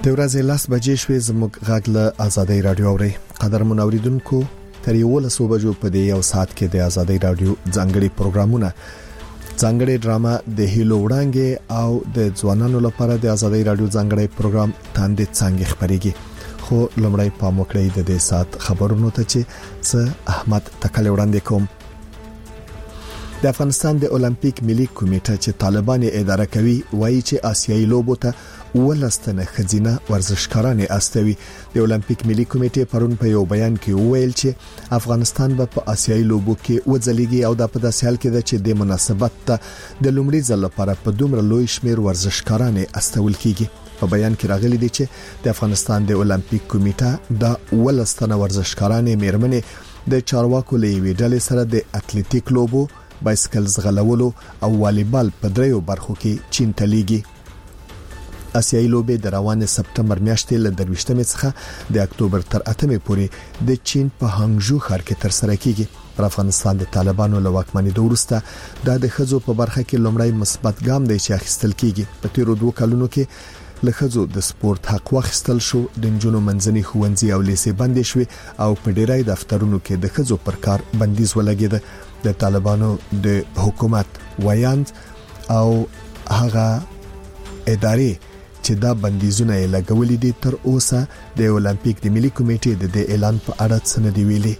د ورځې 10 بجې شوې زموږ غږ له آزادۍ رادیو اوري. قدر منوریدونکو تر 11 بجو په دې یو ساعت کې د آزادۍ رادیو ځانګړي پروګرامونه، ځانګړي ډرامه د هیلو وړاندې او د ځوانانو لپاره د آزادۍ رادیو ځانګړي پروګرام تاندې څنګه خبريږي. خو لمړی پام وکړئ د دې ساعت خبرونو ته چې څه احمد تکل وړاندې کوم. د افغانستان د اولمپیک ملي کمیټه چې طالبان اداره کوي وایي چې آسیایي لوبو ته ولستنه خزینه ورزشکاران استوي. د اولمپیک ملي کمیټې پرون په یو بیان کې وویل چې افغانستان به په آسیایي لوبو کې وځلېږي او د په داسې حال کې ده چې د مناسبت ته د لومړي ځل لپاره په دومره لوی شمیر ورزشکاران استول کیږي. په بیان کې راغلي دي چې د افغانستان د اولمپیک کمیټه د ولستنه ورزشکاران میرمنې د چارواکو لوي ډلې سره د اتلیټیک لوبو، بایسکل ځغلولو او والیبال په دریو برخو کې چین ته لیږي. آسیایي لوبې د روانه سپتمبر میاشتې له 23 څخه د اکتوبر تر 8 پورې د چین په هانګژو ښار کې تر سره کیږي. پر افغانستان د طالبانو له واکمنۍ وروسته د خزو په برخه کې لومړی مثبت ګام دی چې اخیستل کیږي. په تیرو 2 کلونو کې له خزو د سپورت حق واخیستل شو، د جنونو منځني ښوونځي او لیسې بندې شوې او په ډیری دفترونو کې د خزو پر کار بندیز ولګید. د طالبانو د حکومت ویاند او هغه ادارې چې دا بندیزونه لګولې دي تر اوسه د اولمپیک د ملي کمیټې د اعلان په اړه څه نه دی ویلي.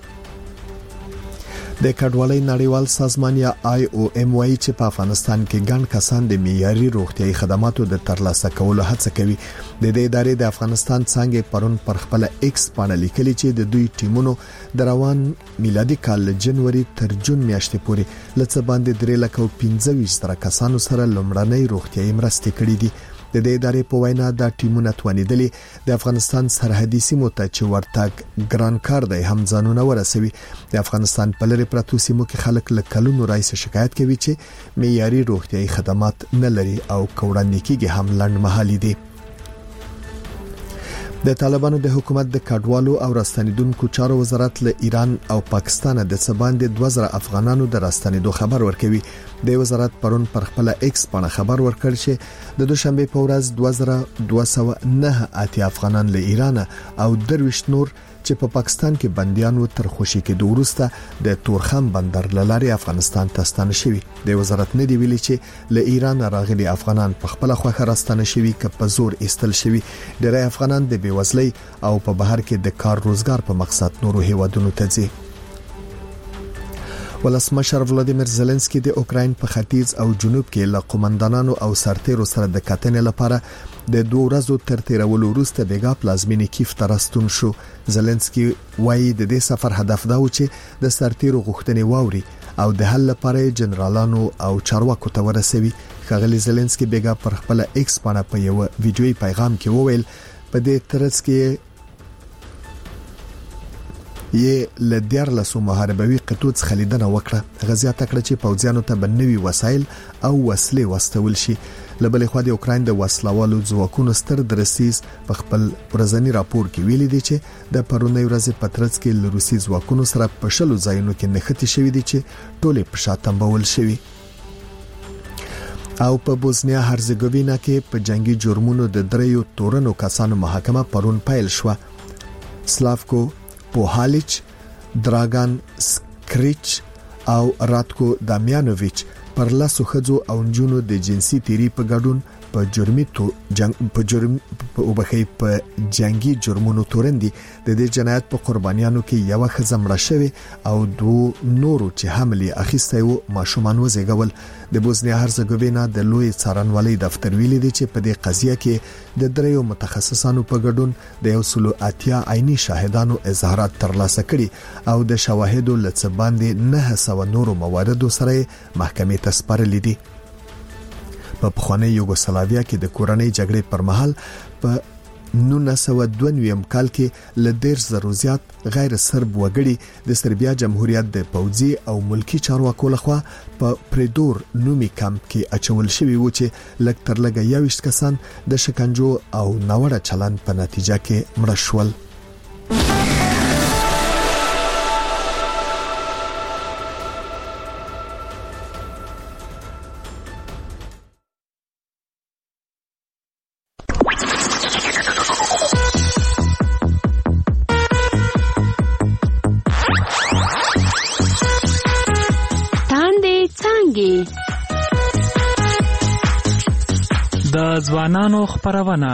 د کډوالۍ نړیوال سازمان یا IOM وايي چې په افغانستان کې ګڼ کسان د معیاري روغتيایي خدماتو د ترلاسه کولو هڅه کوي. د دې ادارې د افغانستان څنګه پرون پر خپل ایکس باندې لیکلي چې د دوی ټیمونو د روان میلادي کال جنوري تر جون میاشتې پورې لڅ باندې 3,25,000 کسانو سره لومړنۍ روغتيایي مرستې کړې دي. د دې ادارې په وینا دا ټیمونه توانیدلي د افغانستان سرحدي سیمو ته چې ورتګ ګران کار دی هم ځانونه ورسوي. د افغانستان په لری پرتو سیمو کې خلک له کلونو راځي شکایت کوي چې معیاري روغتيایي خدمات نه لري او کوړندې کېږي هم لنډمهالي دي. د طالبانو د حکومت د کډوالو او راستنیدونکو چارو وزارت له ایران او پاکستان د څباندې 2000 افغانانو د راستنیدو خبر ورکوي. د وزارت پرون پر خپل ایکس باندې خبر ورکړ چې د دوشنبه په ورځ 2209 افغانان له ایران او 23 نور چې په پاکستان کې بنديانو تر خوشي کې دوروسته د تورخم بندر لاري افغانستان ته ستانه شوي. د وزارت نه دی ویلي چې له ایران راغلي افغانان په خپل خوخه راستانه شوي ک په زور استل شوي. ډېر افغانان د بیوزلۍ او په بهر کې د کار روزګار په مقصد نورو هیوادونو ته ځي. ولسمشر ولادیمیر زيلنسکي د اوکراین په ختیځ او جنوب کې له قومندانانو او سرتیرو سره د کتنې لپاره د 2 ورځو ترتیرولو وروسته بیګا پلازمینې کیف ته راستون شو. زيلنسکي وایي د دې سفر هدف دا و چې د سرتیرو غوښتنې واوري او د حل لپاره جنرالانو او چارواکو ته ورسوي. ښاغلي زيلنسکي بیګا پر خپل ایکس باندې په یو ویډیوي پیغام کې وویل په دې ترڅ کې یې لدیار لاسو محاربوي قطوت خلیدنه وکړه. غزیات کړ چې پوځیانو ته بنوي وسایل او وسلې واستول شي. لبلې خو د اوکراین د وسلوالو ځواکونو ستر درسیز په خپل ورځنی راپور کې ویلي دي چې د پرونی ورځې پترڅ کې ل روسي ځواکونو سره په شلو ځایونو کې نښتې شوې دي چې ټولې په شاتم بول شوي. او په بوسنیا هرزګوینا کې په جنگي جرمونو د 3 تورنو کسانو محاکمه پرون پیل شو. سلافکو پوهالیچ، دراګان سکریچ او راتکو دامیانوویچ پر لاسو خځو او نجونو د جنسي تیری په ګډون په جنگي جرمونو تورندي. د دې جنایت په قربانیانو کې یو ښځه مړه شوه او 2 نورو چې حمله اخیسته وو ماشومان وزېګول. د بوسنیا هرزګوینا د لوی څارنوالۍ دفتر ویلي دی چې په دې قضیه کې د 3 متخصصانو په ګډون د 180 عیني شاهدانو اظهارات ترلاسه کړي او د شواهدو لڅ باندې 900 نورو مواردو سره محکمې ته سپارلي دي. په پخوانی یوګوسلاویا کې د کورنۍ جګړې پر مهال په 1992 کال کې ل 10,000 زیات غیر سرب وګړي د سربیا جمهوریت د پوځي او ملکی چارواکو لخوا په پریدور نومي کمپ کې اچول شوی و چې لږ تر لږه 20 کسان د شکنجو او ناوړه چلند په نتیجه کې مړه شول. څانګې. د ځوانانو خپرونه.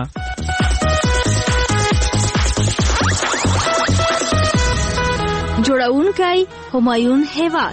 جوړونکی همایون هیواد.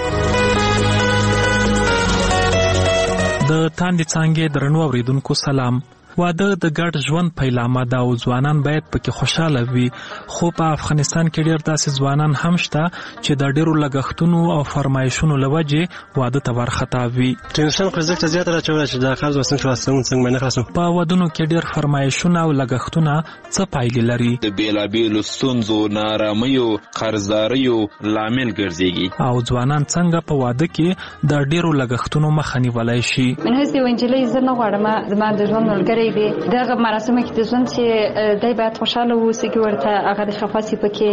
د تاندې څانګې درنو اوریدونکو سلام. واده د ګډ ژوند پیلامه ده او ځوانان باید پکې خوشاله وي، خو په افغانستان کې ډېر داسې ځوانان هم شته چې د ډېرو لګښتونو او فرمایشونو له وجې واده ته ورخطا وي. ټینشن خو زیات راچولی چې دا قرض وسنګ خلاصوم څنګه نه خلاصوم. په ودونو کې ډېر فرمایشونه او لګښتونه څه پایلې لري؟ د بیلابیلو ستونزو، نارامیو، قرضداریو لامل ګرځېږي. او ځوانان څنګه په واده کې د ډېرو لګښتونو مخه نیولی شي؟ من هسې یو نجلۍ زه نه غواړم زما د ژوند ملګری دی دغه مراسمو کې د ژوند چې دی باید خوشحاله واوسي کې ورته هغه د خفه سي پکې.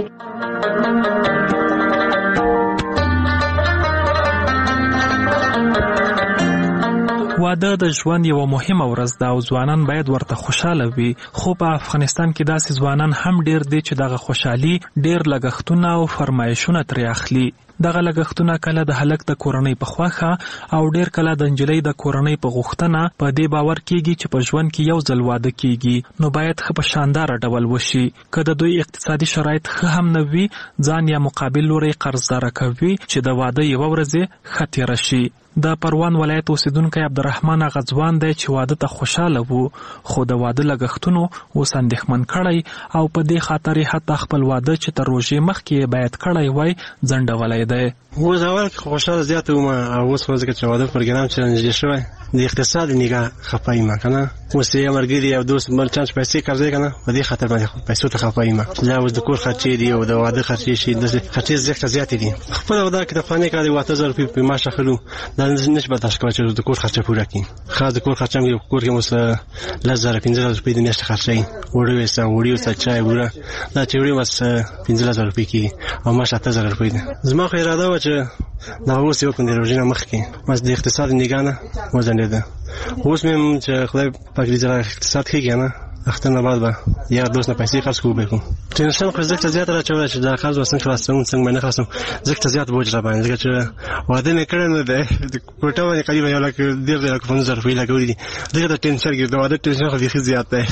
واده د ژوند یوه مهمه ورځ ده او ځوانان باید ورته خوشاله وي، خو په افغانستان کې داسې ځوانان هم ډېر دي چې دغه خوشحالي ډېر لګښتونه او فرمایشونه ترې اخلي. دغه لګښتونه کله د هلک د کورنۍ په خوښه او ډېر کله د نجلۍ د کورنۍ په غوښتنه په دې باور کېږي چې په ژوند کې یو ځل واده کېږي، نو باید ښه په شانداره ډول وشي. که د دوی اقتصادي شرایط ښه هم نه وي، ځان یا مقابل لوری قرضداره کوي چې د واده یوه ورځ ښه تېره شي. د پروان ولایت اوسیدونکی عبدالرحمن هغه ځوان دی چې واده ته خوشاله وو، خو د واده لګښتونو اوس اندېښمن کړی او په دې خاطر یې حتی خپل واده چې تر روژې مخکې یې باید کړی وای ځنډولی دی. اوس اول کې خوشاله زیات وم او اوس خو ځکه چې واده پروګرام چې نږدې شوی د اقتصاد نگاه خفه یم که نه. اوس یې ملګري او دوست بل چا چې پیسې قرضوي که نه په دې خاطر باندې پیسو ته خفه یم. دا اوس د کور خرچې دي او د واده خرچې شي، داسې خرچې زیاتې دي. خپله واده کې د فلاني کال 8000 روپۍ په معاش اخلو، دا نشي برداشت کولی چې د کور خرچه پوره کړي. خاص د کور خرچه هم کور کې اوس 10000 15,000 روپۍ د میاشتې خرچوي. وړۍ وسته چای وړه دا چې وړي بس 15000 روپۍ کېږي او معاش 8000 روپۍ ده. زما خو اراده وه چې دا اوس یې وکړم د روژې نه مخکې، بس د اقتصاد نګاه نه وځنډېده. اوس مې چې خدای پاک دې اقتصاد ښه کړي نه اختر نه بعد به یا دوست نه پیسې خرڅ کوو بېکو. ټینشن خو ځکه زیات راچولی چې دا قرض وسنګ خلاصوم څنګه نه خلاصوم، ځکه زیات بوج را باندې، ځکه چې واده مې کړی نه دی. د کوټه باندې قریبا 1,50,000 روپۍ لګولي دي، ځکه د ټینشن کې د واده ټینشن خو بیخي زیات دی.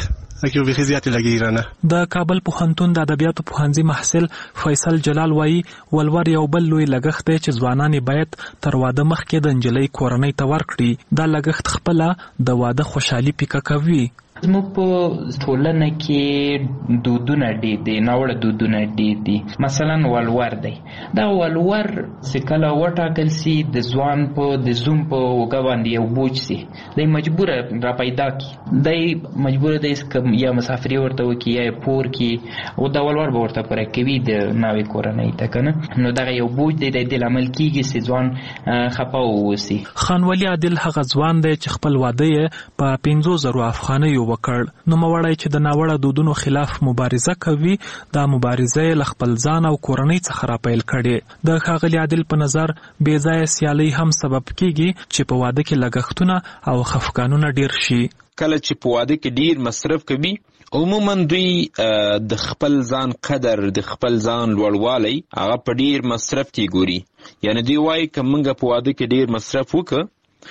د کابل پوهنتون د ادبیاتو پوهنځي محصل فیصل جلال وایي ولور یو بل لوی لګښت دی چې ځوانان باید تر واده مخکې د نجلۍ کورنۍ ته ورکړي. دا لګښت خپله د واده خوشحالي پیکه کوي. زموږ په ټولنه کې دودونه ډېر دي، ناوړه دودونه ډېر دي. مثلا ولور دی، دا ولور چې کله وټاکل سي د ځوان په د زوم په اوږه باندې یو بوج سي، دی مجبوره را پیدا کړي، دی مجبوره دی یا مسافري ورته وکړي یا پور کړي او دا ولور به ورته پوره کوي د ناوې کورنۍ ته که نه. نو دغه یو بوج دی د دې لامل کېږي چې ځوان خفه واوسي. خانولي عادل هغه ځوان دی چې خپل واده یې په 50,000 افغانیو وکړ. نوموړی چې د ناوړه دودونو خلاف مبارزه کوي، دا مبارزه یې له خپل ځان او کورنۍ څخه راپیل کړې. د ښاغلي عادل په نظر بې ځایه سیالۍ هم سبب کېږي چې په واده کې لګښتونه او خفګانونه ډېر شي. کله چې په واده کې ډیر مصرف کوي، عموما دوی د خپل ځان قدر، د خپل ځان لوړوالی هغه په ډیر مصرف کې ګوري. یعنی دوی وایي که موږ په واده کې ډیر مصرف وکړو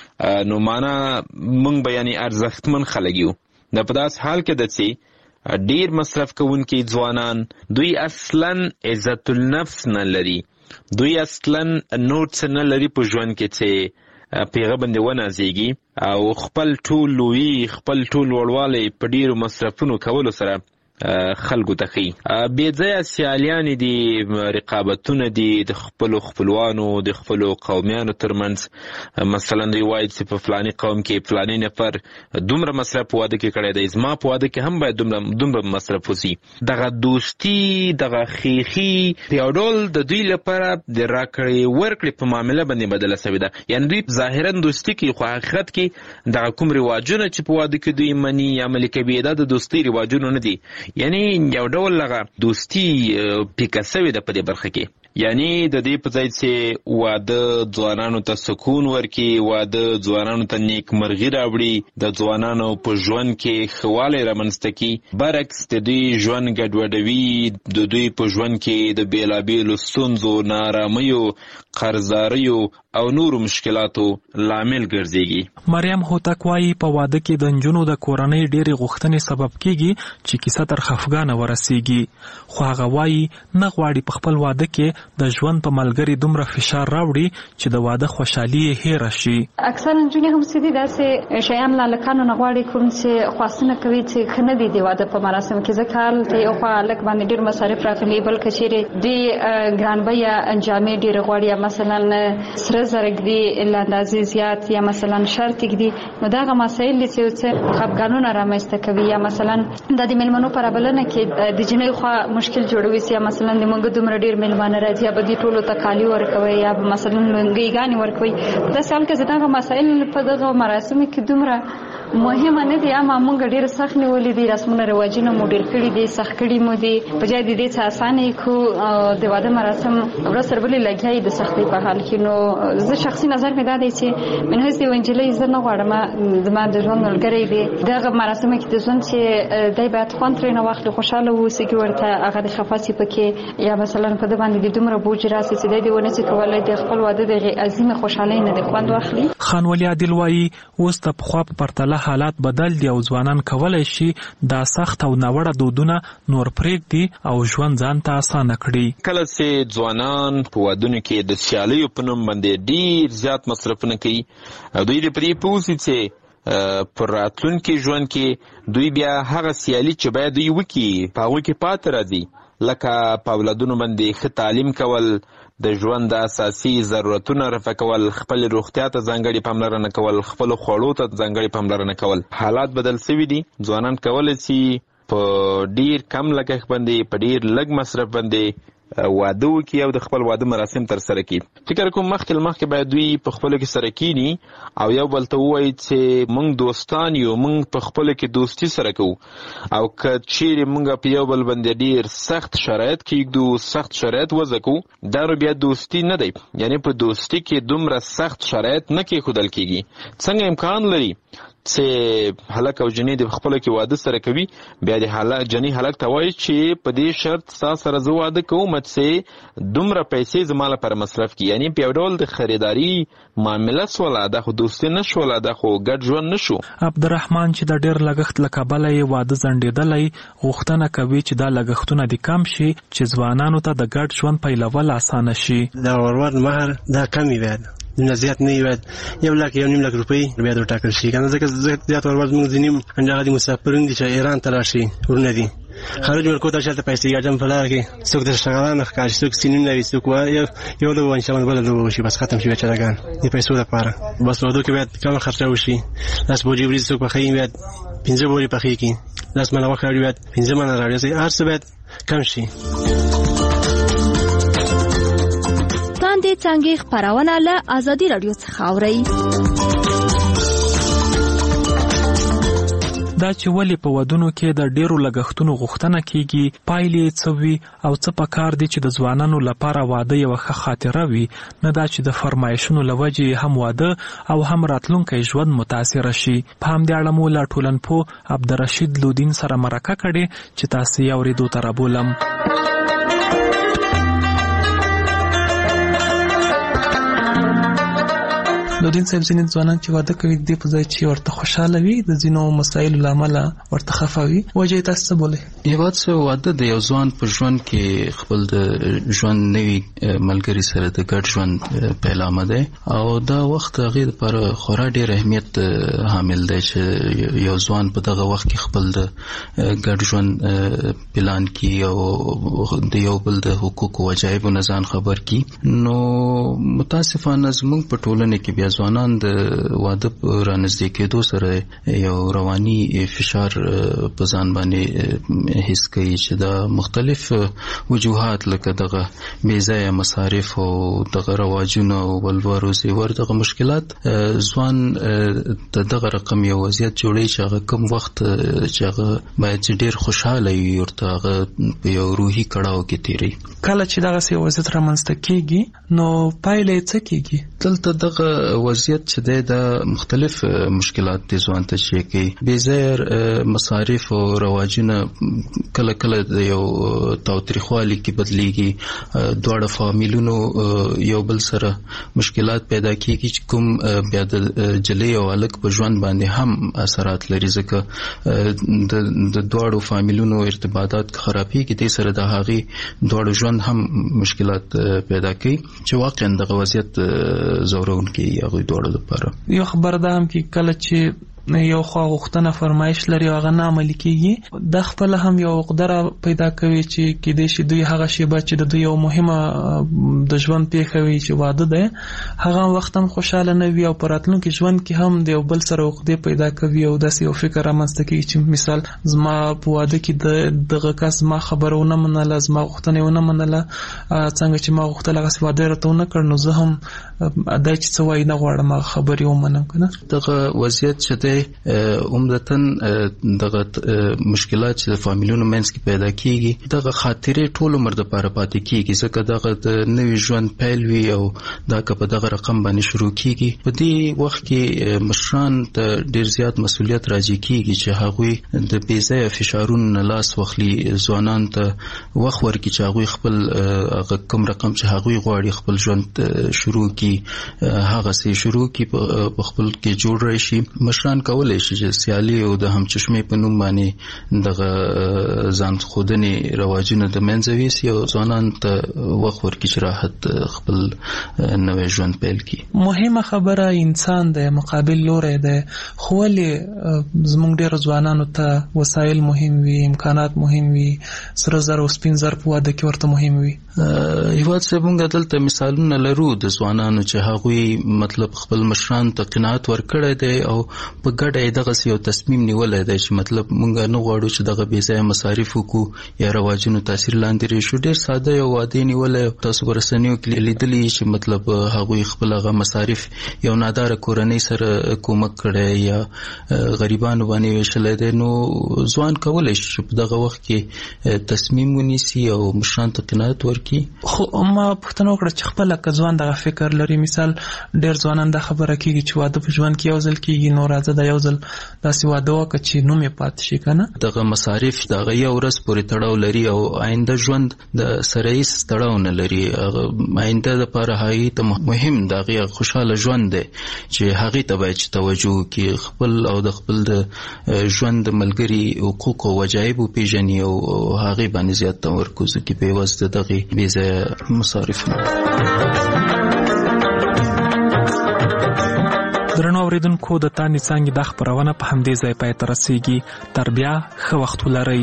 نو معنا موږ به یعنی ارزښتمن خلک یو. دا په داس حال کې ده چې ډیر مصرف کوونکي ځوانان دوی اصلا عزت النفس نه لري، دوی اصلا نور څه نه لري په ژوند کې چې پیغه باندې ونازېږي او خپل ټول لوی خپل ټول وړوالی په ډیرو مصرفونو کولو سره خلکو ته ښي. بې ځایه سیالیانې دي، رقابتونه دي د خپلو خپلوانو د خپلو قومیانو ترمنځ. مثلا دوی وایي چې په فلاني قوم کې فلاني نفر دومره مصرف په واده کې کړی دی، زما په واده کې هم باید دومره مصرف وسي. دغه دوستي، دغه خیخي په یو ډول د دوی لپاره د راکړې ورکړې په معامله باندې بدله سوې ده. یعنې دوی ظاهرا دوستي کوي خو حقیقت کې دغه کوم رواجونه چې په واده کې دوی مني یا عملي کوي دا د دوستۍ رواجونه نه دي. یعنی یو ډول لغه دوستی پیکه سوې ده په دې برخه کې. یعنی د دې په ځای چې واده ځوانانو ته سکون ورکړي، واده ځوانانو ته نیکمرغي راوړي، د ځوانانو په ژوند کې ښه والی رامنځته کړي، برعکس د دوی ژوند ګډوډوي، د دوی په ژوند کې د بېلابېلو ستونزو، نارامیو، قرضداریو او نورو مشکلاتو لامل ګرځيږي. مریم هوتک وايي په واده کې د نجونو د کورنۍ ډېرې غوښتنې سبب کیږي چې کیسه تر خفګانه ورسیږي، خو هغه وايي نه غواړي په خپل واده کې د ژوند په ملګري دومره فشار راوړي چې د واده خوشحالي یې هېره شي. اکثر نجونې هم سدي داسې شیان لا لکانو نه غواړي کوم چې خواستونه کوي چې خنه دي د واده په مراسم کې ځکه ته یو خوا لک باندې ډېر مصارف راغلي، بل کچېرې د ګرانبیا انجامې ډېر غواړي، مثلا سره زرګ دي لاندازې زیات یا مثلا شرط دي، نو دا مسایل چې خفګانونه رامنځته کوي، یا مثلا د میلمنو پر بلنه کې د جنۍ خوا مشکل جوړوي چې مثلا د موږ دومره ډېر میلمانه راځي یا به دې ټولو ته کالي ورکوي یا مثلا لنګيګانې ورکوي. دا سال کې دغه مسایل په دغه مراسمو کې دومره مهمه نه دي، اما موږ ډېر سخت نیولې دي، رسمونه رواجونه مو ډېر کړي دي، سخت کړي مو دي، په ځای د دې څه اسانه کو د واده مراسم ورځ سره بلې لګیای د سختۍ په حال کې. نو زه شخصي نظر مې دا دی چې من هیڅ یو انجلۍ زه نه غواړم زما د ژوند ملګری دی دغه مراسم کې د ژوند چې دی باید خوند ترې نه واخلي، خوشحاله واوسي چې ورته هغه د خفه سي پکې، یا مثلا په د باندې د دومره بوج راسي چې دی ونه چې کولای د خپل واده د عظیم خوشحالۍ نه د خوند واخلي. خان ولی عادل وايي اوس د پخوا په پرتله حالات بدل دي او ځوانان کولای شي دا سخت او ناوړه دودونه نور پرېږدي او ژوند ځان ته اسانه کړي. کله چې ځوانان په ودونو کې د سیالیو په نوم باندې ډیر زیات مصرفونه کوي او دوی د پرې پوسي چې پر راتلونکي ژوند کې دوی بیا هغه سیالي چې باید دوی وکړي په هغه کې پاتې راځي، لکه په اولادونو باندې ښه تعلیم کول، د ژوند د اساسي ضرورتونو رفع کول، خپل روغتیا ته ځانګړې پاملرنه کول، خپل خوړو ته ځانګړې پاملرنه کول. حالات بدل شوي دي، ځوانان کولی شي په ډیر کم لګښت باندې په ډیر لږ مصرف باندې واده وکړي او د خپل واده مراسم تر سره کړي. فکر کوم مخکې باید دوی په خپلو کې سره کینی او یو بل ته ووایي چې موږ دوستان یو، موږ په خپلو کې دوستي سره کوو، او که چیرې موږ په یو بل باندې ډیر سخت شرایط کېږدو، سخت شرایط وضع کوو، دا نو بیا دوستي نه دی. یعنی په دوستي کې دومره سخت شرایط نه کېښودل کېږي. څنګه امکان لري چې هلک او جنۍ د خپلو کې واده سره کوي، بیا د جنۍ هلک ته وایي چې په دې شرط ستا سره زه واده کوم چې دومره پیسې زما لپاره مصرف کړي. یعنی په یو ډول د خریداري معامله سوله، دا خو دوستي نه شوله، دا خو ګډ ژوند نه شو. عبدالرحمن چې د ډېر لګښت له کبله یې واده ځنډېدلی، غوښتنه کوي چې دا لګښتونه دې کم شي چې ځوانانو ته د ګډ ژوند پیلول اسانه شي. دا ورور مهر دا کم وي، نه زیات نه وي، 1 لک 1.5 لک روپۍ بیا ورټاکل شي، کنه ځکه زیات ورور موږ ځینې هغه دي مسافرین دي چې ایران ته راشي، ورونه دي خارج ورکو ته شاته پیسې ګټم په لار کې، څوک د شغالانه ښکار، څوک سینې نه وي، څوک یو د وان شمن بل د وشي، بس ختم شي چلاګان د پیسو لپاره. بس واده کې باید کم خرچه وشي، لاس بوجي ورځ څوک په خې باید 15 بوجي په خې کې، لاس منه وخت باید 15 منه راځي، هر څه باید کم شي. څنګه خبرونه له آزادي رادیو څخه اوري. دا چې ولې په ودونو کې د ډیرو لګښتونو غوښتنه کیږي، پایلې څه وي او څه پکار دي چې د ځوانانو لپاره واده یو ښه خاطره وي، نه دا چې د فرمایشونو له وجې هم واده او هم راتلونکی ژوند متاثر شي. په همدې اړه مو له ټولنپوه عبدالرشید لودین سره مرکه کړې چې تاسو یې اورېدو ته رابولم. لودین صاحب، ځینې ځوانان چې واده کوي د په ځای چې ورته خوشاله وي د ځینو مسایلو له امله ورته خفه وي، وجه تاسو څه بولئ؟ یوه څه واده د یو ځوان په ژوند کې خپل د ژوند نوي ملګري سره د ګډ ژوند پیلامه دی او دا وخت هغې دپاره خورا ډېر اهمیت حامل دی چې یو ځوان په دغه وخت کې خپل د ګډ ژوند پلان کړي او د یو بل د حقوقو وجایبو نه ځان خبر کړي. نو متاسفانه زموږ په ټولنه کې بیا ځوانان د واده رانږدې کېدو سره یو رواني فشار په ځان باندې حس کوي چې دا مختلف وجوهات لکه دغه بې ځایه مصارف او دغه رواجونه او ولور او زیور دغه مشکلات ځوان د دغه رقم یو وضعیت جوړوي چې هغه کوم وخت چې هغه باید چې ډېر خوشحاله وي ورته هغه په یو روحي کړاو کې تېروي. کله چې دغسې وضعیت رامنځته کېږي نو پایله یې څه کېږي؟ دلته دغه وضعیت چې د مختلف مشکلات د ځوان ته شي کوي بېځایه مصارف او رواجونه کله کله د یو تاوتریخوالي کې بدلیږي دواړه فامیلونو یو بل سره مشکلات پیدا کیږي چې کوم بیا د جلې او الک په ژوند باندې هم اثرات لري ځکه د دواړو فامیلونو ارتباطات خرابېږي د سره د هغې دواړو ژوند هم مشکلات پیدا کوي چې واقعا د وضعیت زورونکي هغوی دواړو لپاره. یو خبر ده هم کې کله چې یو خوا غوښتنه فرمایش لري او هغه نه عملي کېږي د خپل هم یو قدره پیدا کوي چې کېدای شي دوی هغه شیبه چې د دوی یو مهمه د ژوند پیښه وي چې واده ده هغه وخت هم خوشاله نه وي او په راتلونکي ژوند کې هم د یو بل سره عقدې پیدا کوي او داسې یو فکر رامنځته کوي چې مثال زما په واده کې دغه کس زما خبره ونه منله زما غوښتنه ونه منله څنګه چې ما غوښتل هغسې واده یې راته ونه کړ نو زه هم دا چې څه وایي نه غواړم هغه خبرې ومنم که نه. دغه وضعیت چې دی عمدتاً دغه مشکلات چې د فامیلونو منځ کې پیدا کیږي دغه خاطرې ټول عمر دپاره پاتې کیږي ځکه دغه د نوي ژوند پیل وي او دا که په دغه رقم باندې شروع کیږي په دې وخت کې مشران ته ډیر زیات مسؤلیت راجع کیږي چې هغوی د بېځایه فشارونو نه لاس واخلي ځوانان ته وخت ورکړي چې هغوی خپل کوم رقم چې هغوی غواړي خپل ژوند شروع کړي هغسې شروع کړي په خپل کې جوړ راشي. مشران کولای شي چې سیالي او د همچشمې په نوم باندې دغه ځان ښودنې رواجونه د منځه ویسي او ځوانان ته وخت ورکړي چې راحت خپل نوی ژوند پیل کړي. مهمه خبره انسان دی مقابل لوری دی خو ولې زموږ ډېرو ځوانانو ته وسایل مهم وي امکانات مهم وي سره زر او سپین زر په واده کې ورته مهم وي. هیواد صاحب موږ دلته مثالونه لرو د ځوانانو چې هغوی مطلب خپل مشرانو ته قناعت ورکړی دی او په ګډه یې دغسې یو تصمیم نیولی دی چې مطلب موږ نه غواړو چې دغه بېځایه مصارف وکړو یا رواجونو تاثیر لاندې راشو. ډېر ساده یو واده یې نیولی تاسو په رسنیو کې لیدلي چې مطلب هغوی خپل هغه مصارف یو ناداره کورنۍ سره کومک کړی یا غریبانو باندې ویشلی دی نو ځوان کولی شي چې په دغه وخت کې تصمیم ونیسي او مشرانو ته قناعت ورکړي. خو ما پوښتنه وکړه چې خپله که ځوان دغه فکر لري مثال ډېر ځوانان دا خبره کېږي چې واده په ژوند کې یو ځل کېږي نو راځه دا یو ځل داسې واده وکړه چې نوم یې پاتې شي که نه. دغه مصارف د هغه یو ورځ پورې تړاو لري او آینده ژوند د سره هېڅ تړاو نه لري. آینده دپاره هغې ته مهم د هغې خوشحاله ژوند دی چې هغې ته باید چې توجه وکړي خپل او د خپل د ژوند د ملګري حقوق او وجایب وپېژني او هغې باندې زیات تمرکز وکړي په عوض د دغې بېځایه مصارف نه. درنو اوریدونکو د تانې څانګې دا خپرونه په همدې ځای پای ته رسیږي. تر بیا ښه وخت ولرئ.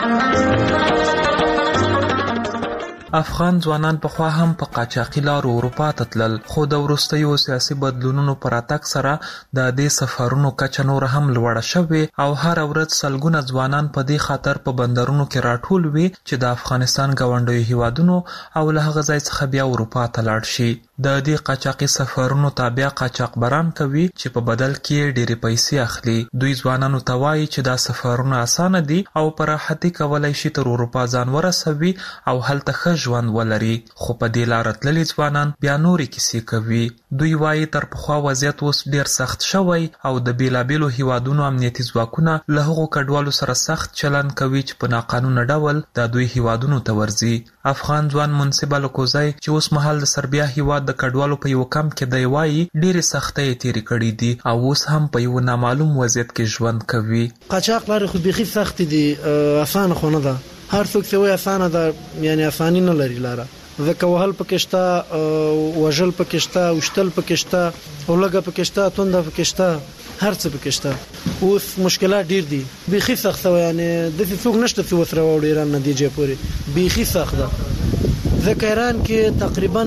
افغان ځوانان پخوا هم په قاچاقي لارو اروپا ته تلل خو د وروستیو سیاسي بدلونونو په راتګ سره د دې سفرونو کچه نور هم لوړه شوې او هر ورځ سلګونه ځوانان په دې خاطر په بندرونو کې راټول وي چې د افغانستان ګاونډیو هیوادونو او له هغه ځای څخه بیا اروپا ته لاړ شي. د دې قاچاقي سفرونو تابع قاچاقبران کوي چې په بدل کې ډېرې پیسې اخلي. دوی ځوانانو ته وایي چې دا سفرونه اسانه دي او په راحتۍ کولی شي تر اروپا ځان ورسوي او هلته ښه ژوند ولري. خو په دې لاره تللي ځوانان بیا نورې کیسې کوي. دوی وایي تر پخوا وضعیت اوس ډېر سخت شوی او د بېلابېلو هیوادونو امنیتي ځواکونه له هغو کډوالو سره سخت چلند کوي چې په ناقانونه ډول د دوی هیوادونو ته ورځي. افغان ځوان منصب الکوزی چې اوس مهال د سربیا هیواد د کډوالو په یو کمپ کې دی وایي ډېرې سختۍ تېرې کړي دي او اوس هم په یو نامعلوم وضعیت کې ژوند کوي. قاچاق لارې خو بیخي سختې دي اسانه خو نه ده. هر څوک چې وایي اسانه ده یعنی اساني نه لري لاره ځکه وهل پکې شته وژل پکې شته وشتل پکې شته اولګه پکې شته تونده پکې شته هر څه پکې شته. اوس مشکلات ډېر دي بیخي سخت یعنی داسې څوک نشته چې وسره وړي ایران نه دیجه پورې بیخي سخت ده ځکه ایران کې تقریبا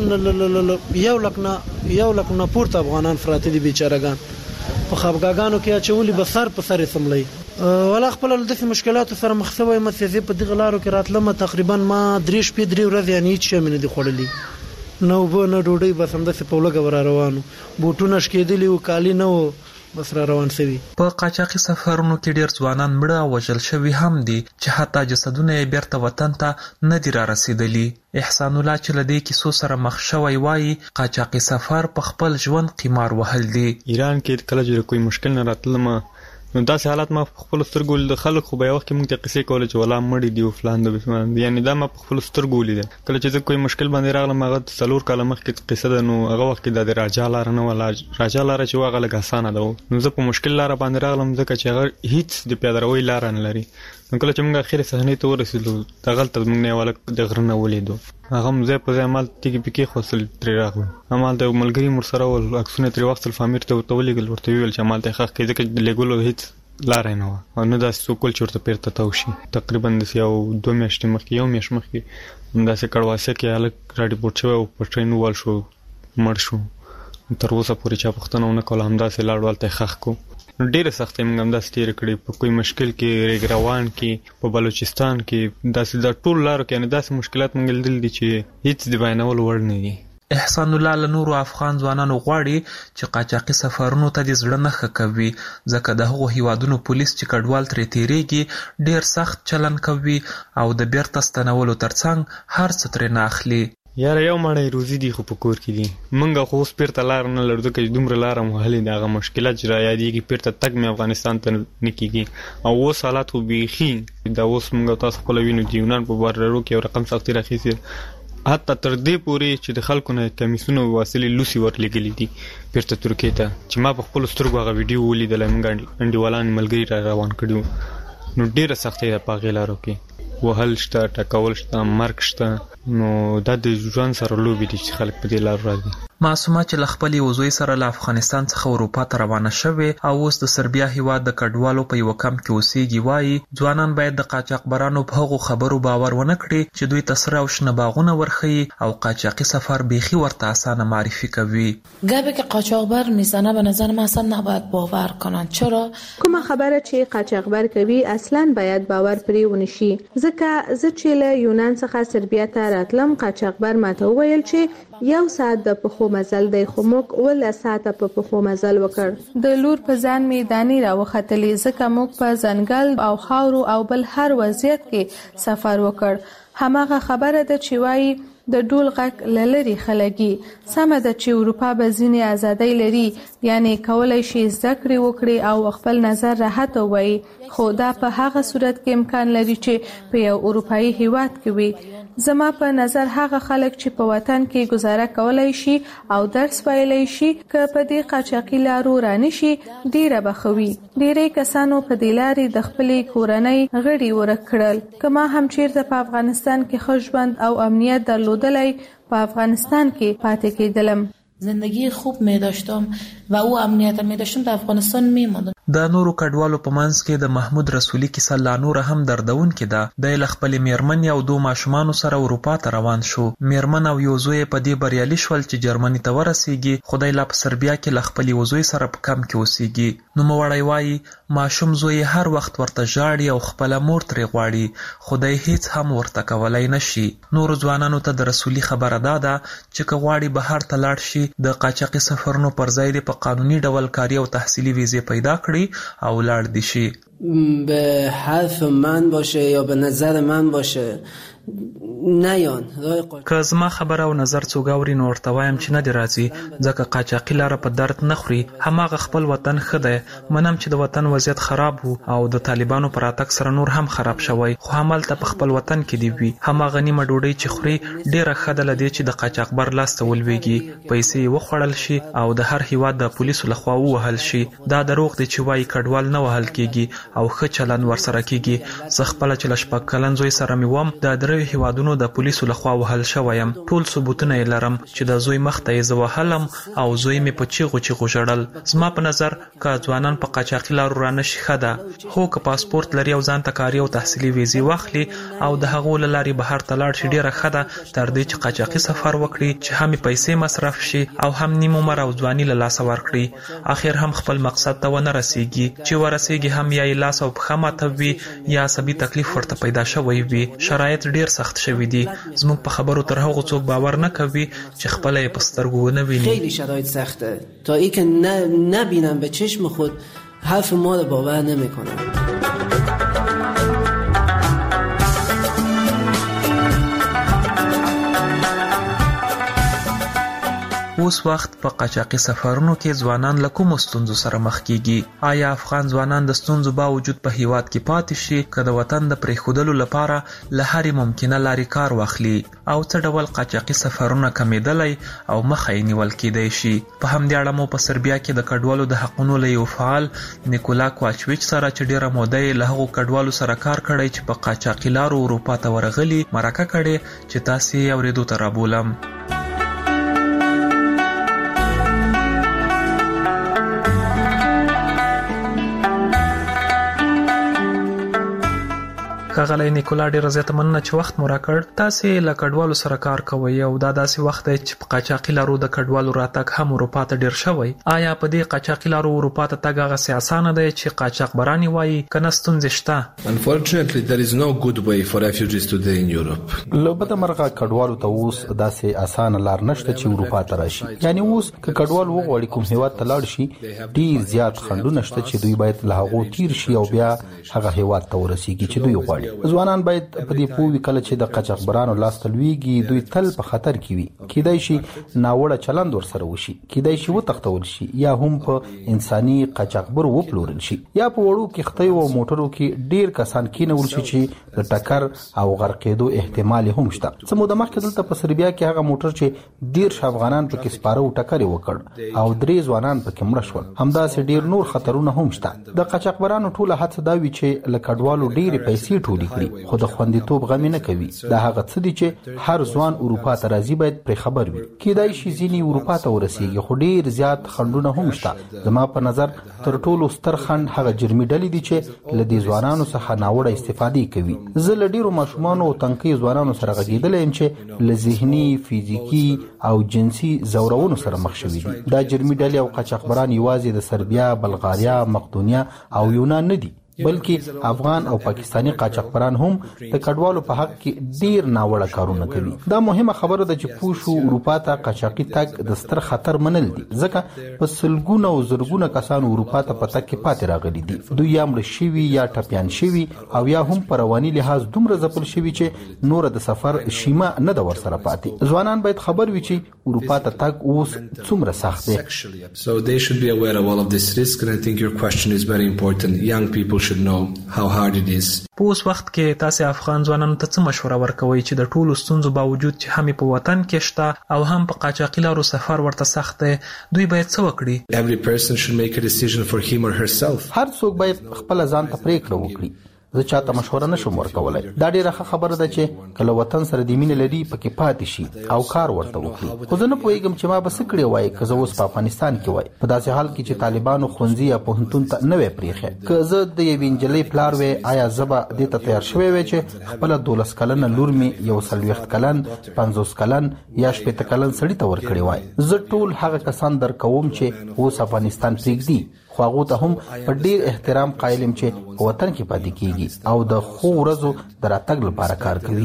1 لک نه پورته افغانان پراته دي بیچارهګان په خفګاګانو کې اچولي به سر په سر سملي ولا خپل داسې مشکلاتو سره مخ شوی مسیزې په دغه لارو کې راتلم تقریبا ما 3 شپې 3 ورځې یعنی هیڅ شی مې نه دي خوړلي نو به نه ډوډۍ بس همداسې په لږه ور روانو بوټونه شکېدلي او کالي نه و بس را روان شوي. په قاچاقي سفرونو کې ډیر ځوانان مړه او وژل شوي هم دي چې حتی جسدونه یې بیرته وطن ته نه دي را رسیدلي. احسان الله چې له دې کیسو سره مخ شوی وایي قاچاقي سفر په خپل ژوند قمار وهل دي. ایران کې کله چې کوئی مشکل نه راتلم نو داسې حالات ما په خپل سترګو د خلک خو به یو وخت کې موږ ته قصې کولې چې ولا مړي دي او فلان د بسمان، یعنی دا ما په خپل سترګو ولیدل. کله چې زه کوئی مشکل باندې راغلم هغه 4 کاله مخکې قصه ده، نو هغه وخت کې د راجا لار نه ولا راجا لار چې هغه لږ اسانه ده، نو زه په مشکل لار باندې راغلم ځکه چې هغه هیڅ د پیادروي لار نه لري. نو کله چې موږ اخر صحنې ته ورسېدو دا غلطه موږ نه ولا د غرنه ولیدو، هغه مزه په ځای مال تیګي پکې خوصل تر راغلو. امال د ملګری مر سره ول عکسونه تر وخت الفامیر ته ورتولېګل ورته ویل چې مال ته خخ کې ځکه د لګولو هیڅ لار نه و او نو دا سوکول چورته پیرته تاوشي. تقریبا د یو 2 میاشتې مخکې یو میاشت مخکې دا څه کړواسه کې الګ راډي پورت شو او په ټرین وال شو مړ شو. تر اوسه پورې چا پښتنه ونه کول هم دا سه لاړ ولته خخ کو. ډېر سخت موږ هم دا ستیر کړی په کوئی مشکل کې ریګروان کې په بلوچستان کې دا سه د ټول لارو کې نه داسې مشکلات موږ لیدل دي چې هیڅ دی باندې ول وړ نه دي. احسان الله له نورو افغان ځوانانو غواړي چې قاچاقي سفرونو ته د زړه نه ښه کوي ځکه د هغو هیوادونو پولیس چې کډوال ترې تیریږي ډیر سخت چلن کوي او د بیرته ستنولو ترڅنګ هر څه ترې نه اخلي. یاره یو مړی روزي دی خو په کور کې دي، موږ خو اوس پیرته لار نه لرو ځکه دومره لار مو هلي دغه مشکلات چې را یادېږي پیرته تګ مې افغانستان ته نه کېږي او اوس حالات خو بیخي دا اوس موږ تاسو خپل وینو د یونان په باررو کې یو رقم سختي راخیسي حتی تر دې پورې چې د خلکو نه کمیسونو وسیلې لوسی ورلګلې دي پیرته ترکیه ته چې ما په خپل سترګو هغه ویډیو ولیدل موږ انډیوالان ملګری را روان کړو. نو ډیره سختي ده په غیلارو کې، وهل شته، ټکول شته، مرګ شته، نو دا د ژوند سره لوبي دي چې خلک په دې لار راځي. معصومه چې له خپلې وزوی سره له افغانستان څخه اروپا ته روانه شوې او اوس د سربیا هیواد د کډوالو په یو کمپ کې اوسېږي وایي ځوانان باید د قاچاقبرانو په هغو خبرو باور ونه کړي چې دوی ته سره او شنه باغونه ورښیي او قاچاقي سفر بیخي ورته اسانه معرفي کوي. گپی که قاچاقبر میزنه به نظر من اصلا نباید باور کنن. چرا؟ کومه خبره چې قاچاقبر کوي اصلا باید باور پرې ونشي ځکه زه چې له یونان څخه سربیا ته راتلم قاچاقبر ماته وویل چې یو ساعت د پخو مزل دی خو موږ ول ساعته په پخو مزل وکړ. د لور په ځان می دانی را وختلې ځکه موږ په ځنګل او خاورو او بل هر وضعیت کې سفر وکړ. هماغه خبره ده چې وایي د ډول غږ لری خلګي سمه ده چې اروپا به ځینې ازادۍ لري یعنی کولای شي زده کړې وکړي او خپل نظر راحت وایي، خو دا په هغه صورت کې امکان لري چې په یو اروپایي هیواد کې وي. زما په نظر هغه خلک چې په وطن کې گزاره کولای شي او درس ویلای شي که په دې قاچاقي لارو رانشي ډیره بخوي. ډیری کسانو په دې لارې د خپلې کورنۍ غړي ورک کړل. کما هم چیرته په افغانستان کې ښه ژوند او امنیت درلودلای په افغانستان کې پاتې کېدلم. زندگی خوب می داشتم و او امنیت می داشتم در افغانستان می ماندم. د نورو کډوالو په منځ کې د محمود رسولي کیسه لا نور هم دردونکې ده. د خپلې میرمن او 2 ماشومانو سره اروپا ته روان شو. میرمن او یو زوی په دې بریالي شول چې جرمني ته ورسیږي. خدای لا په سربیا کې له خپلې وزوی سره په کم کې اوسېږي. نو موړی وایي ماشوم زوی هر وخت ورته ژاړي او خپل مور ترې غواړي، خدای هیڅ هم ورته کولای نشي. نور ځوانانو ته د رسولي خبره ده چې که غواړي بهر ته لاړ شي د قاچاقي سفرونو پر ځای د په قانوني ډول کاري او تحصیلي ویزې پیدا کړي او لاړ دي شي. به حرف من باشه یا به نظر من باشه نیان که زما خبره او نظر څوک اوري نو ورته وایم چې نه دی راځي ځکه قاچاقي لاره په درد نه خوري. هماغه خپل وطن ښه دی. منم چې د وطن وضعیت خراب وو او د طالبانو پر راتګ سره نور هم خراب شوی، خو همالته په خپل وطن کې دی وي. هماغه نیمه ډوډۍ چې خوري ډیره ښه ده له دې چې د قاچاقبر لاس ته ولویږي، پیسې وخوړل شي او د هر هیواد د پولیسو لخوا ووهل شي. دا دروغ دی چې وایي کډوال نه وهل کیږي او ښه چلند ورسره کیږي. زه خپله چې له 4 کلن زوی سره مې وم د درې هیوادونو د پولیسو لخوا وهل شویم. ټول ثبوتونه یې لرم چې د زوی مخ ته یې زه وهلم او زوی مې په چیغو چیغو ژړل. زما په نظر که ځوانان په قاچاقي لارو رانشي ښه ده، خو که پاسپورت لري او ځان ته کاري او تحصیلي ویزې واخلي او د هغو له لارې بهر ته لاړ شي ډیره ښه ده تر دې چې قاچاقي سفر وکړي چې هم پیسې مصرف شي او هم نیم عمر او ځواني له لاسه ورکړي. اخر هم خپل مقصد ته ونه رسیږي، چې ورسیږي هم یا لاس او پښه ماتوي یا عصبي تکلیف ورته پیدا شوی وي. شرایط ډیر سخت شوي دي. زموږ په خبرو تر هغو څوک باور نه کوي چې خپل یې په سترګو ونه ویني. خیلی شرایط سخته تا ای که نبینم به چشم خود حرف ما رو باور نمیکنم. اوس وخت په قاچاقي سفرونو کې ځوانان له کومو ستونزو سره مخ کیږي؟ آیا افغان ځوانان د ستونزو باوجود په هیواد کې پاتې شي که د وطن د پرېښودلو لپاره له هرې ممکنه لارې کار واخلي؟ او څه ډول قاچاقي سفرونه کمیدلی او مخه یې نیول کیدی شي؟ په همدې اړه مو په سربیا کې د کډوالو د حقونو له یو فعال نیکولا کوواچویچ سره چې ډیره موده یې له هغو کډوالو سره کار کړی چې په قاچاقي لارو اروپا ته ورغلي مرکه کړې چې تاسې یې اورېدو ته رابولم. ښاغلی نیکولا ډېره زیاته مننه چې وخت مو راکړ. تاسې له کډوالو سره کار کوئ او دا داسې وخت دی چې په قاچاقي لارو د کډوالو راتګ هم اروپا ته ډېر شوی. آیا په دې قاچاقي لارو اروپا ته تګ هغسې اسانه دی چې قاچاقبران یې وایي که نه ستونزې شته؟ Unfortunately, there is no good way for refugees today in Europe. له بده مرغه کډوالو ته اوس داسې اسانه لار نشته چې اروپا ته راشي. یعنی اوس که کډوال وغواړي کوم هیواد ته لاړ شي ډېر زیات خنډونه شته چې دوی باید له هغو تیر شي او بیا هغه هیواد ته ورسیږي چې دوی غواړي. ځوانان باید په دې پوه وي کله چې د قاچاقبرانو لاس ته لویږي دوی تل په خطر کې وي. کیدای شي ناوړه چلند ورسره وشي، کیدای شي وتښتول شي یا هم په انساني قاچاقبر وپلورل شي، یا په وړو کښتیو او موټرو کې ډیر کسان کېنول شي چې د ټکر او غرقېدو احتمال هم شته. څه موده مخکې دلته په سربیا کې هغه موټر چې 10 افغانان پکې سپاره او ټکر یې وکړ او 3 ځوانان پکې مړه شول. همداسې ډیر نور خطرونه هم شته. د قاچاقبرانو ټوله هڅه دا وي چې له کډوالو ډیرې پیسې ټولې کړي خو د خوندیتوب غم نه کوي. دا هغه څه دي چې هر ځوان اروپا ته راځي باید پرې خبر وي. کیدای شي ځینې اروپا ته ورسیږي خو ډیر زیات خنډونه هم شته. زما په نظر تر ټولو ستر خنډ هغه جرمي ډلې دي چې له دې ځوانانو څخه ناوړه استفادې کوي. زه له ډیرو ماشومانو او تنکي ځوانانو سره غږېدلی یم چې له ذهني، فزیکي او جنسي ځورونو سره مخ شوي دي. دا جرمي ډلې او قاچاقبران یوازې د سربیا، بلغاریا، مقدونیا او یونان نه دي بلکې افغان او پاکستانی قاچاقبران هم د کډوالو په حق کې ډیر ناوړه کارونه کوي. دا مهمه خبره ده چې پوښو اروپا ته قاچاقي تګ د ستر خطر منل دي ځکه په سلګونه او زرګونه کسان اروپا ته په تګ کې پاتې راغلي دي. دوی یا مړه شوي یا ټپیان شوي او یا هم په رواني لحاظ دومره ځپل شوي چې نور د سفر شیمه نه ده ورسره پاتې. ځوانان باید خبر وي چې اروپا ته تګ اوس څومره سخت دی. So they should be aware of all of this risk and I think your question is very important. Young people should know how hard it is. په اوس وخت کې تاسې افغان ځوانانو ته څه مشوره ورکوئ چې د ټولو ستونزو باوجود چې هم په وطن کې شته او هم په قاچاقي لارو سفر ورته سخت دی دوی باید څه وکړي؟ Every person should make a decision for him or herself. هر څوک باید خپل ځان ته پریکړه وکړي. زه چاته مشوره نشم ورکولای. دا ډیره ښه خبره ده چې کله وطن سره د مینې لري پکې پاتې شي او کار ورته وکړي. خو زه نه پوهیږم چې ما به څه کړی وای که زه اوس په افغانستان کې وای په داسې حال کې چې طالبانو ښوونځي یا پوهنتون ته نه وی پریښی. که زه د یوې نجلۍ پلار وی آیا زه به دې ته تیار شوی وی چې خپله 12 کلنه لور مې 40 کلن 50 کلن یا 60 کلن سړي ته ورکړی وای؟ زه ټول هغه کسان درکوم چې اوس افغانستان پرېږدي خو هغو ته هم په ډیر احترام قایل یم چې په وطن کې پاتې کیږي او د ښو ورځو د راتګ لپاره کار کوي.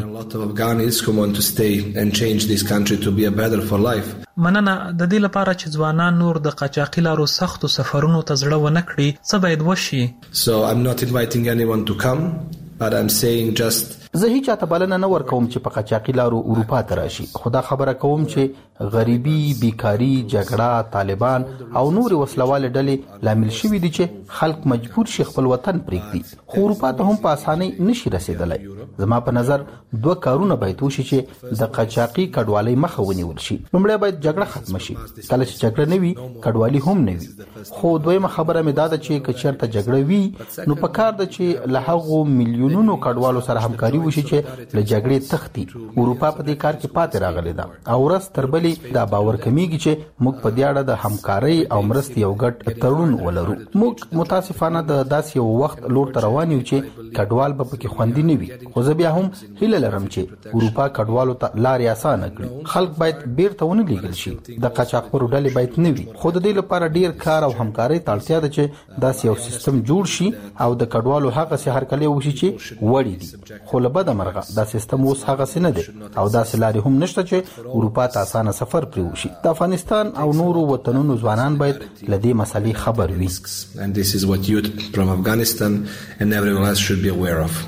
مننه. د دې لپاره چې ځوانان نور د قاچاقي لارو سختو سفرونو ته زړه ونه کړي څه باید وشي؟ So I'm not inviting anyone to come but I'm saying just زه هیڅ چاته بلنه نه ورکوم چې په قاچاقي لارو اروپا ته راشي. خو دا خبره کوم چې غریبي، بیکاري، جګړه، طالبان او نور وسلواله ډلې لامل شوي دي چې خلک مجبور شي خپل وطن پرېږدي. خو اروپا ته هم په اسانۍ نشي رسیدلی. زما په نظر 2 کارونه باید وشي چې د قاچاقي کډوالۍ مخه ونیول شي. لومړی باید جګړه ختمه شي. کله چې جګړه نه وي کډوالي هم نه وي. خو دویمه خبره مې دا ده چې که چېرته جګړه وي نو پکار ده چې له هغو میلیونونو کډوالو سره همکاري وشي چې له جګړې تختی اروپا په دې کار کې پاتې راغلی ده او ورځ تر بلې دا باور کمیږي چې موږ په دې اړه د همکارۍ او مرستې یو ګډ تړون ولرو. موږ متاسفانه د داسې یو وخت لور ته روان یو چې کډوال به پکې خوندي نه وي، خو زه بیا هم هیله لرم چې اروپا کډوالو ته لارې اسانه کړي. خلک باید بیرته ونه لیږل شي، د قاچاقبرو ډلې باید نه وي، خو د دې لپاره ډیر کار او همکارۍ ته اړتیا ده چې داسې یو سیستم جوړ شي او د کډوالو هغسې هرکلی وشي چې وړي دي. خو له بده مرغه دا سیستم اوس هغسې نه دی او داسې لارې هم نشته چې اروپا ته اسانه سفر پرې وشي. د افغانستان او نورو وطنونو ځوانان باید له دې مسلې خبر وي. And this is what youth from Afghanistan and everyone else should be aware of.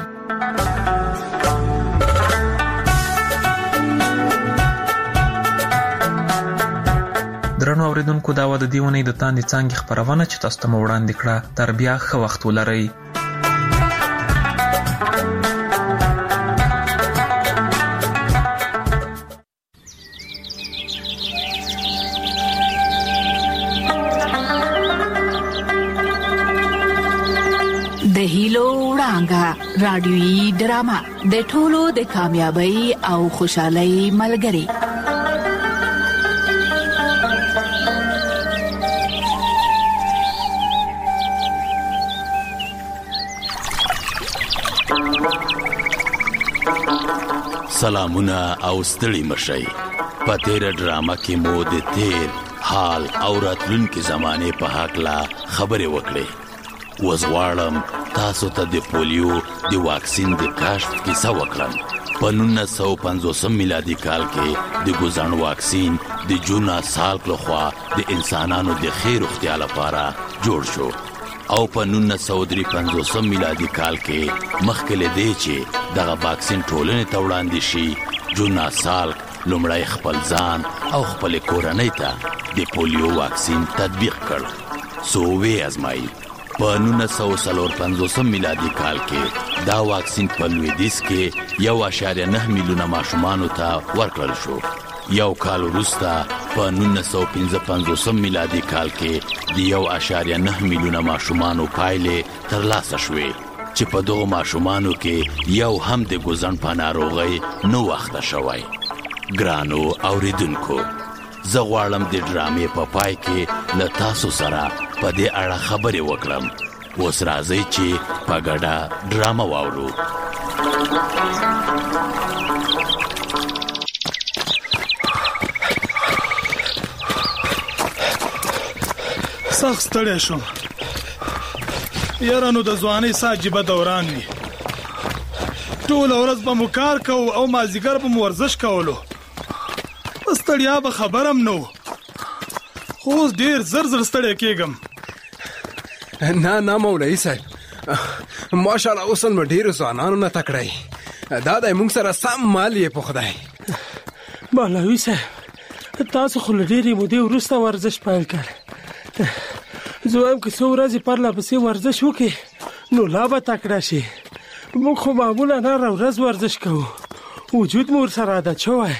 درنو اوریدونکو، دا و د دې اونۍ د تاندې څانګې خپرونه چې تاسو ته مو وړاندې کړه. تر بیا ښه وخت ولرئ. د هیلو وړانګه رادیويي ډرامه د ټولو د کامیابی او خوشحالۍ ملګری. سلامونه او ستړي مشئ. په تیره ډرامه کې مو د تیر حال او راتلونکي زمانه په هکله خبرې وکړې. اوس غواړم تاسو ته د پولیو د واکسین د کشف کیسه وکړم. په 1950 میلادي کال کې د ګوزن واکسین د جونا سالک لخوا د انسانانو د خیر روغتیا لپاره جوړ شو او په 1953 میلادي کال کې مخکې له دې چې دغه واکسین ټولنې ته وړاندې شي، جونا سالک لومړی خپل ځان او خپل کورنۍ ته د پولیو واکسین تطبیق کړ. سو وی ازمایي. په 1954 میلادي کال کې دا واکسین په لویدیځ کې 1.9 میلیونه ماشومانو ته ورکړل شو. یو کال وروسته په 1955 میلادي کال کې د 1.9 میلیونه ماشومانو پایلې ترلاسه شوې چې په دغو ماشومانو کې یو هم د ګوزن په ناروغۍ نه واخته شوی. ګرانو اوریدونکو، زه غواړم د ډرامې په پای کې له تاسو سره په دې اړه خبرې وکړم. اوس راځئ چې په ګډه ډرامه واورو. سخت ستړی شوم یاره، نو د ځوانۍ څه عجیبه دوران وي. ټوله ورځ به مو کار کوو او مازدیګر به مو ورزش کولو، په ستړیا به خبرم نه و. خو اوس ډېر زر ستړی کېږم. نه مولوي صاحب، ماشاءالله اوس نو ډېرو ځوانانو نه تکړی. دا دی موږ سره سم مال یې په خدای. مولوي صاحب، تاسو خو له ډېرې مودې وروسته ورزش پیل کړ. زه وایم که څو ورځې پرله پسې ورزش وکړې نو لا به تکړه شي. موږ خو معمولا هره ورځ ورزش کوو، وجود مو ورسره عادت شوی.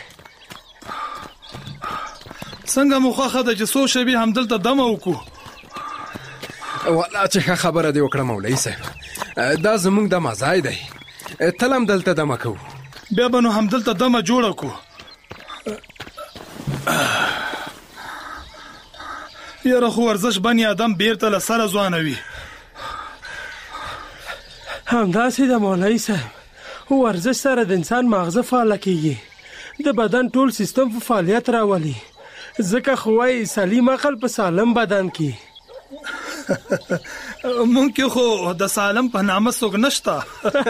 څنګه مو خوښه ده چې څو شېبې همدلته دمه وکړو؟ والله چې ښه خبره دې وکړه مولوي صاحب، دا زموږ دمه ځای دی، تل هم دلته دمه کوو. بیا به نو همدلته دمه جوړه کړو. یاره خو ورزش بني آدم بیرته له سره ځوانوي. همداسې د مولوي صاحب، ورزش سره د انسان مغزه فعاله کېږي، د بدن ټول سیستم په فعالیت راولي. ځکه خو وایي سلیم عقل په سالم بدن کې. مونږ کې خو د سالم په نامه څوک نشته.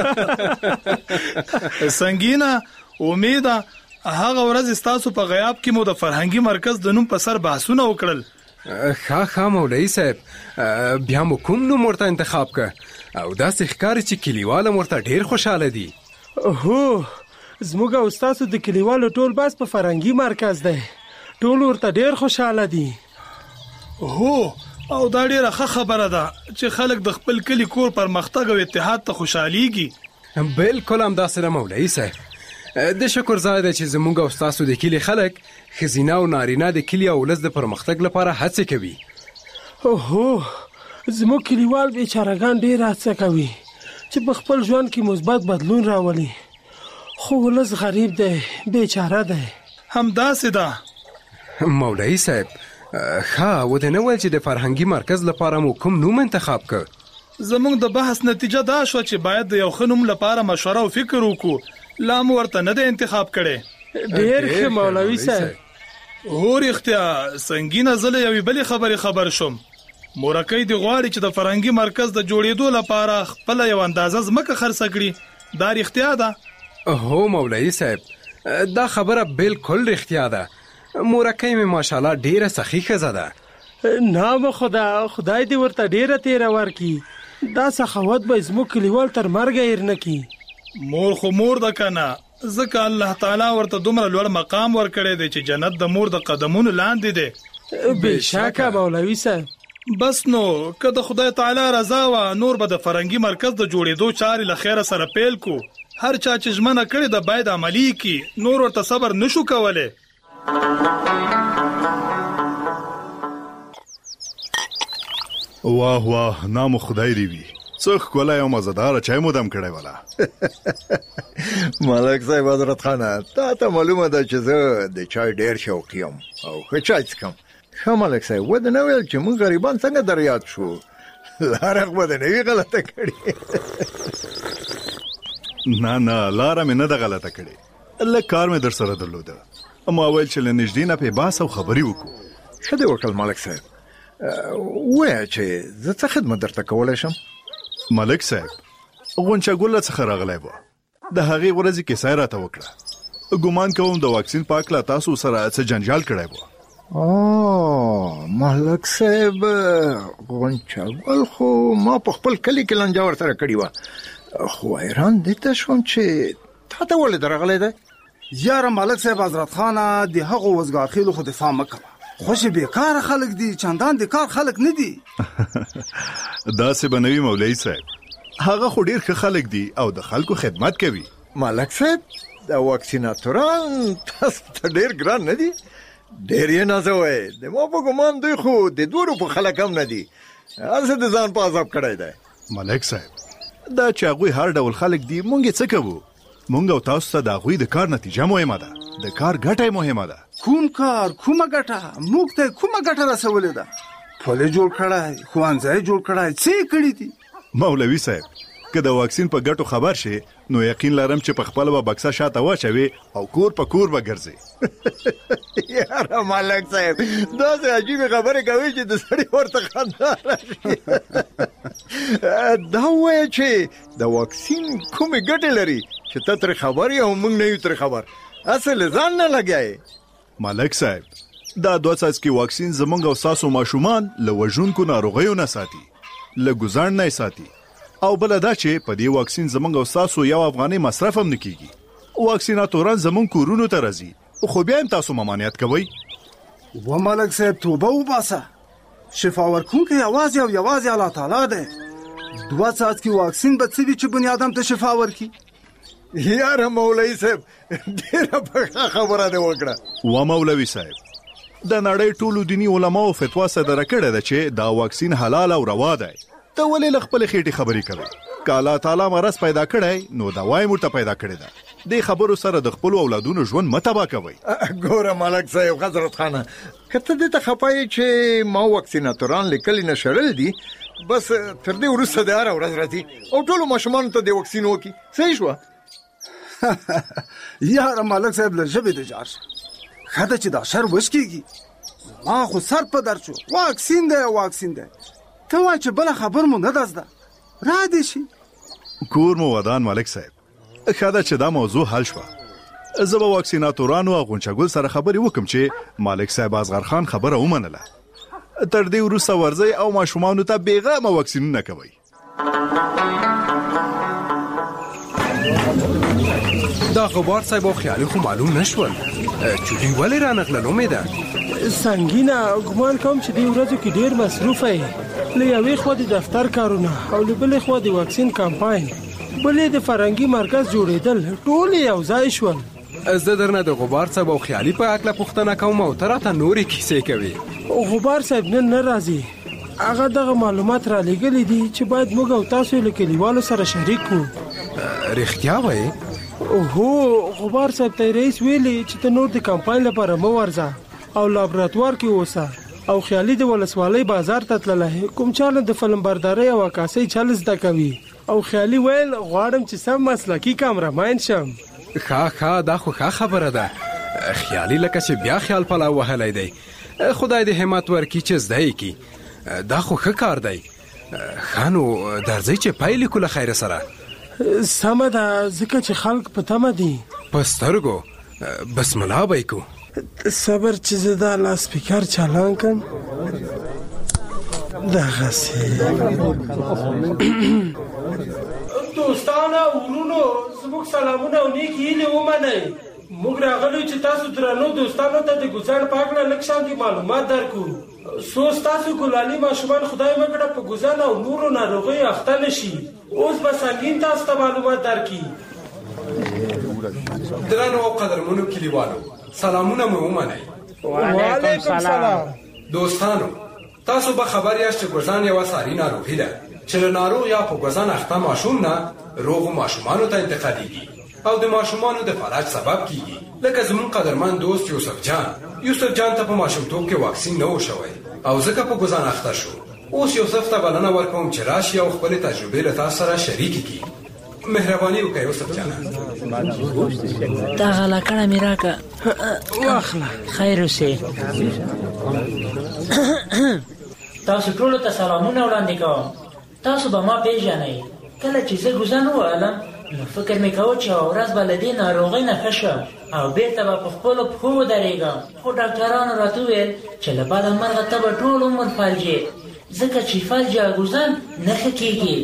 سنگینه امیده، هغه ورځ ستاسو په غیاب کې مو د فرهنګي مرکز د نوم په سر بحثونه وکړل. ښه مولوي صاحب، بیا مو کوم نوم ورته انتخاب که او داسې ښکاري چې کلیوال ورته ډېر خوشحاله دي. هو، زموږ او ستاسو د کلیوالو ټول بس په فرهنګي مرکز دی، ټول ورته ډېر خوشحاله دي. هو، او دا ډېره ښه خبره ده چې خلک د خپل کلي کور پرمختګ او اتحاد ته خوشحالېږي. بالکل همداسې ده مولوي صاحب. د شکر ځای دی چې زموږ او ستاسو د کلي خلک ښځینه او نارینه د کلي او ولس د پرمختګ لپاره هڅې کوي. هو، زموږ کلیوال بیچارهګان ډېر هڅه کوي چې په خپل ژوند کې مثبت بدلون راولي. خو ولس غریب دی، بیچاره دی. همداسې ده. مولوي صاحب ښه ودې نه ویل چې د فرهنګي مرکز لپاره مو کوم نوم انتخاب کړ؟ زموږ د بحث نتیجه دا شوه چې باید د یو ښه نوم لپاره مشوره او فکر وکړو. لا مو ورته نه دی انتخاب کړی. ډېر ښه مولوي صاحب. هو رښتیا سنګینه زه له یوې بلې خبرې خبر شوم. مورکۍ دې غواړي چې د فرهنګي مرکز د جوړېدو لپاره خپله یو اندازه ځمکه خرڅه کړي. دا رښتیا ده؟ هو مولوي صاحب دا خبره بالکل رښتیا ده. مورکۍ مې ماشاءالله ډیره سخی ښځه ده. نام خدای دې ورته ډیره تیره ورکړي. دا سخاوت به زموږ کلیوال تر مرګه هیر نه کړي. مور خو مور ده که نه، ځکه الله تعالی ورته دومره لوړ مقام ورکړی دی چې جنت د مور د قدمونو لاندې دی. بېشکه مولوي صاحب. بس نو که د خدای تعالی رضا وه نور به د فرهنګي مرکز د جوړېدو چارې له خیره سره پیل کو. هر چا چې ژمنه کړې ده باید عملي کړي، نور ورته صبر نشو کولی. واه واه نامو خدای دی وي، څه ښکلی او مزهداره چای مو دم کړی وله. ملک صاحب حضرت خانه تا ته معلومه ده چې زه د چای ډېر شوقي یم او ښه چای څښم. ښه ملک صاحب ودې نه ویل چې موږ غریبان څنګه در یاد شو؟ لاره خو به دې نه وي غلطه کړې. نه لاره مې نه ده غلطه کړې، لږ کار مې در سره درلوده. ما ویل چې له نږدې نه پې بحث او خبرې وکړو. ښه دې وکړل ملک صاحب. ووایه چې زه څه خدمت درته کولی شم؟ ملک صاحب غونچه ګله څخه راغلی وه، د هغې ورځې کیسه یې راته وکړه. ګمان کوم د واکسین په هکله تاسو سره څه جنجال کړی وه. ملک صاحب غونچه ګل خو ما په خپل کلي کې لانجه ورسره کړې وه، خو حیران دې ته شوم چې تا ته ولې درغلی دی؟ یاره ملک صاحب حضرت خانه د هغو وزګارخیلو خو دفاع مه کوه. خوش بیکاره خلک دي، چندان د کار خلک نه دي. داسې به نه وي مولوي صاحب، هغه خو ډېر ښه خلک دي او د خلکو خدمت کوي. ملک صاحب د واکسیناتوران تاسو ته ډېر ګران نه دي؟ ډېر یې نازوئ. د ما په ګمان دوی خو د دوړو په خلک هم نه دي، هسې د ځان په عذاب کړی دی. ملک صاحب دا چې هغوی هر ډول خلک دي مونږ یې څه کوو؟ مونږ او تاسو ته د هغوی د کار نتیجه مهمه ده، د کار ګټه یې مهمه ده. کوم کار کومه ګټه موږ ته کومه ګټه رسولې ده؟ پل جوړ کړی، ښوونځی جوړ کړی، څه یې کړي دي؟ مولوي صاحب که د واکسین په ګټو خبر شي نو یقین لرم چې په خپله به بکسه شاته واچوي او کور په کور به ګرځي. یاره ملک صاحب داسې عجیبې خبرې کوي چې د سړي ورته خندا راشي. دا ووایه چې د واکسین کومې ګټې لري چې ته ترې خبر یې او موږ نه یو ترې خبر، هسې له ځان نه لګیایې. ملک صاحب دا 2 څاڅکي واکسین زموږ او ستاسو ماشومان له وژونکو ناروغیو نه ساتي، له ګزاړ نه ساتي، او بل دا چې په دې واکسین زموږ او تاسو یو افغاني مصرف هم نه کیږي. واکسیناتوران زموږ کورونو ته راځي خو بیا هم تاسو ممانعت کوئ. و ملک صاحب توبه وباسه، شفا ورکوونکی یوازې او یوازې الله تعالی دی. 2 څاڅکي واکسین به څه وي چې بني ادم ته شفا ورکړي؟ یاره مولوي صاحب ډېره پخه خبره دې وکړه. و مولوي صاحب د نړۍ ټولو دیني علماو فتوا صدره کړې ده چې دا واکسین حلال او روا دی. ته ولې له خپلې خېټې خبرې کوې؟ که الله تعالی مرض پیدا کړی نو دوا یې موږ ته پیدا کړې ده. دې خبرو سره د خپلو اولادونو ژوند مه تباه کوئ. ګوره ملک صاحب حضرت خانه که ته دې ته خفه یې چې ما واکسیناتوران له کلي نه شړل دي، بس تر دې وروسته د هره ورځ راځي او ټولو ماشومانو ته د واکسین وکړي. صحیح شوه؟ یاره ملک صاحب له ژبې د جار شه، ښه ده چې دا شر وشکېږي. ما خو سر په درد شو، واکسین دی واکسین دی، ته وایه چې بله خبر مو نه ده زده، را دې شي. کور مو ودان ملک صاحب، ښه ده چې دا موضوع حل شوه. زه به واکسیناتورانو او غونچهګل سره خبرې وکم چې ملک صاحب اصغر خان خبره ومنله. تر دې وروسته ورځئ او ماشومانو ته بېغمه واکسینونه کوئ. دا غبار صاحب او خیالي خو معلوم نشول، چوټي ولې رانغلل؟ امیده سنګینه ګمان کوم چې دې ورځو کې ډېر مصروفه یې، له یوې خوا د دفتر کارونه او له بلې خوا د واکسین کمپاین، بلې د فرهنګي مرکز جوړېدل، ټول یو ځای شول. زه درنه د غبار صاحب او خیالي په هکله پوښتنه کوم او ته راته نورې کیسې کوي. غبار صاحب نن نه راځي، هغه دغه معلومات را لېږلي دي چې باید موږ او تاسو له کلیوالو سره شریک کړو. رښتیا وایې؟ هو غبار صاحب ته رئیس ویلي چې ته نور د کمپاین لپاره مه ورځه او لابراتوار کې اوسه او خیالي د ولسوالۍ بازار ته تللی کوم چاله د فلم بردارۍ او عکاسۍ چل زده کوي او خیالي ویل غواړم چې سم مسلکي کامرمین شم. ښه دا خو ښه خبره ده. خیالي لکه چې بیا خیال پلا وهلی دی. خدای دې همت ورکړي چې زده یې کړي. دا خو ښه کار دی. ښه نو درځئ چې پیل کړو له خیره سره. سمه ده ځکه چې خلک په تمه دي. په سترګو بسم الله به یې کوو. صبر چې زه دا لاسپیکر چالان کړم. دغسې دوستانه ورونو زموږ سلامونه او نیکې هیلې ومنئ. موږ راغلو چې تاسو درنو دوستانو ته د ګوزاڼ په هکله لږ شانتې معلومات درکړو. څو ستاسو ګلالي ماشومان خدای وکړه په ګوزاڼ او نورو ناروغیو اخته نه شي. اوس به سنګین تاسو ته معلومات درکړي. درنو او قدرمنو کلیوالو سلامونه مو ومنئ. وعلیکم سلام. دوستانو تاسو به خبر یاست چې ګوزاڼ یوه ساري ناروغي ده چې له ناروغ یا په ګوزاڼ اخته ماشوم نه روغو ماشومانو ته انتقالیږي او د ماشومانو د فلج سبب کیږي. لکه زمون قدرمن دوست یوسف جان ته په ماشومتوب کې واکسین نه و شوی او ځکه په ګوزاڼ اخته شو. اوس یوسف ته بلنه ورکوم چې راشي او خپلې تجربې له تاسو سره شریکې کړي. مهرباني وکړئ یوسف جان. دغه لکړه مې راکړه. واخله. خیر اوسې. تاسو ټولو ته سلامونه وړاندې کوم. تاسو به ما پیژنئ. کله چې زه ګوزاڼ ووهلم نو فکر مې کوه چې یوه ورځ به له دې ناروغۍ نه ښه شم او بېرته به په خپلو پښو ودرېږم. خو ډاکټرانو راته وویل چې له بده مرغه ته به ټول عمر فلجې ځکه چې فلج یا ګوزاڼ نه ښه کېږي.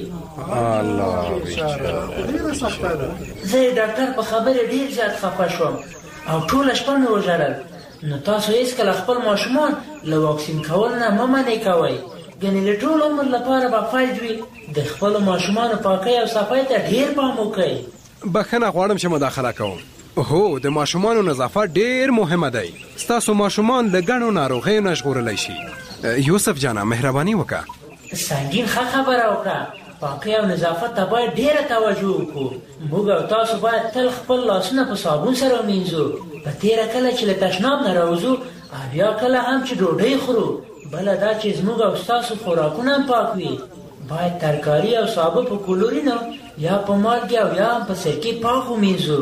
زه یې ډاکټر په خبرې ډېر زیات خفه شوم او ټوله شپه مې وژړل. نو تاسو هېڅکله خپل ماشومان له واکسین کول نه مه منې کوئ. ګنې له ټول عمر لپاره به فلج وي. د خپلو ماشومانو پاکۍ او صفای ته ډېر پام وکئ. بخښنه غواړم چې مداخله کوم. هو د ماشومانو نظافت ډېر مهمه دی. ستاسو ماشومان له ګڼو ناروغیو نه ژغورلی شي. یوسف جانه مهرباني وکړه. سنګین ښه خبره وکړه. پاکۍ او نظافت ته باید ډېره توجه وکړو. موږ او تاسو باید تل خپل لاسونه په صابون سره ومینځو. په تېره کله چې له تشناب نه راوځو او بیا کله هم چې ډوډۍ خورو. بله دا چې زموږ او ستاسو خوراکونه هم پاک وي. باید ترکاري او سابه په کلورینو یا په مالګې او یا هم په سرکې پاک ومینځو.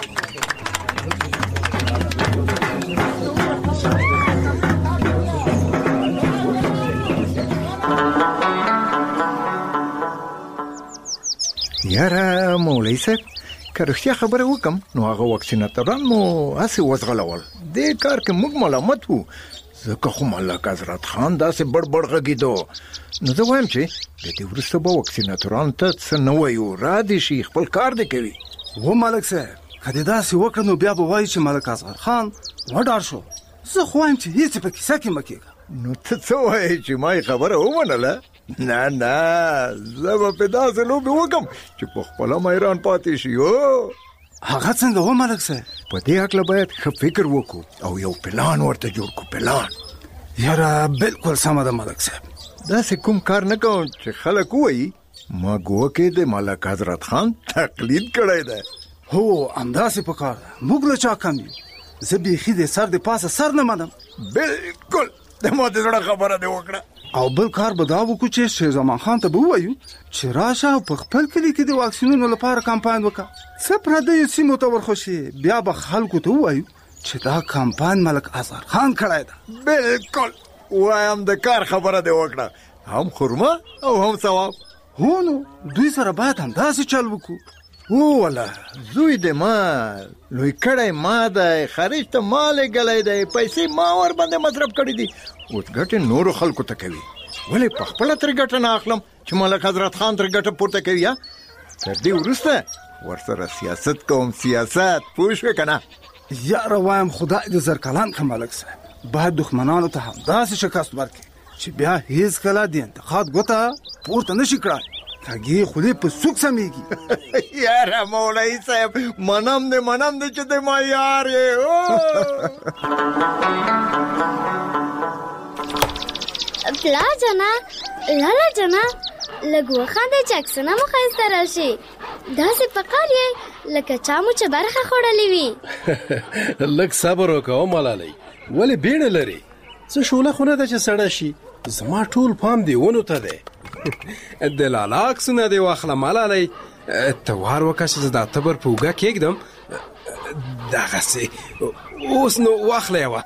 یاره مولوي صاحب که رښتیا خبره وکم نو هغه واکسیناتوران مو هسې وځغلول. دې کار کې موږ ملامت وو ځکه خو ملک حضرت خان داسې بړ غږېدو. نو زه وایم چې د دې وروسته به واکسیناتورانو ته څه نه وایو را دې شي خپل کار دې کوي. و ملک صاحب که دې داسې وکړه نو بیا به وایي چې ملک اصغر خان وډار شو. زه خو وایم چې هېڅ په کیسه کې مه کېږه. نو ته څه وایې چې ما یې خبره ومنله؟ نه زه به په داسې لوبې وکړم چې په خپله میران پاتې شي. هغه څنګه و ملک صاحب؟ په دې هکله باید ښه فکر وکړو او یو پلان ورته جوړ کړو. پلان یاره بالکل سمه ده ملک صاحب. داسې کوم کار نه کوم چې خلک ووایي ما ګوکې د ملک حضرت خان تقلید کړی دی. هو همداسې په کار ده. موږ له چا کم یو. زه بیخي د سر د پاسه سر نه منم. بالکل د ما د زړه خبره دې وکړه. او بل کار به دا وکړو چې شیر زمان خان ته به ووایو چې راشه او په خپل کلي کې د واکسینونو لپاره کمپاین وکړه. څه پردیو سیمو ته ورخوشي بیا به خلکو ته ووایو چې دا کمپاین ملک اصغر خان کړی ده. بالکل وایم د کار خبره دې وکړه. هم خرما او هم ثواب. هو نو دوی سره باید همداسې چل وکړو. والا زوی د ما لوی کړی ما دی خارج ته ما لېږلی دی پیسې ما ور باندې مصرف کړي دي. اوس ګټې نورو خلکو ته کوي. ولې په خپله ترې ګټه نه اخلم چې ملک حضرت خان ترې ګټه پورته کوي. یا تر دې وروسته ورسره سیاست کوم. سیاست پوه شوې که نه؟ یاره وایم خدای دې زرکلان کړه ملک صاحب. باید دښمنانو ته همداسې شکست ورکړي چې بیا هېڅکله د انتقاد ګوته پورته نه شي کړای. کږې خولې په سوک سمیږي. یاره مولوي صاحب منم دې چې د ما یار یې. پلا جنا لالا جنا لږ وخانده چې عکسونه مو ښایسته راشي. داسې په کار یې لکه چا مو چې برخه خوړلې وي. لږ صبر وکړه ملالۍ، ولې بیړه لري؟ څه شوله خو نه ده چې سړه شي، زما ټول پام دی ونو ته دی. د لالا عکسونه دې واخله ملالۍ، ته وار وکړه چې زه دا تبر په اوږه کېږدم. دغسې اوس نو واخله یوه.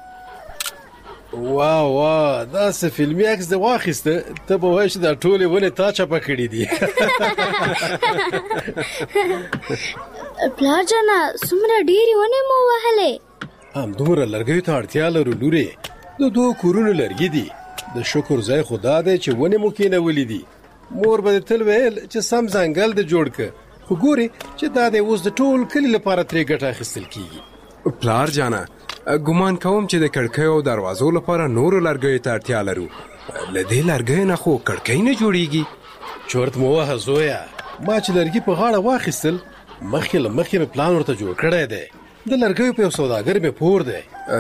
واه داسې فلمي عکس دې واخیسته، ته به وایې چې دا ټولې ونې تا چپه کړي دي. پلار جانه څومره ډېرې ونې مو وهلې؟ همدومره لرګیو ته اړتیا لرو لورې، د 2 کورونو لرګي دي. د شکر ځای خدا دی چې ونې مو کېنولې دي. مور به تل ویل چې سم ځنګل دې جوړ که، خو ګورې چې دا دی اوس د ټول کلي لپاره ترې ګټه اخیستل کېږي. پلار جانه ګمان کوم چې د کړکیو او دروازو لپاره نورو لرګیو ته اړتیا لرو. له دې لرګیو نه خو کړکۍ نه جوړیږي. چورت مو وهه زویه، ما چې لرګي په غاړه واخیستل مخکې له مخکې مې پلان ورته جوړ کړی دی. د لرګیو په یو سوداګر مې پور دی.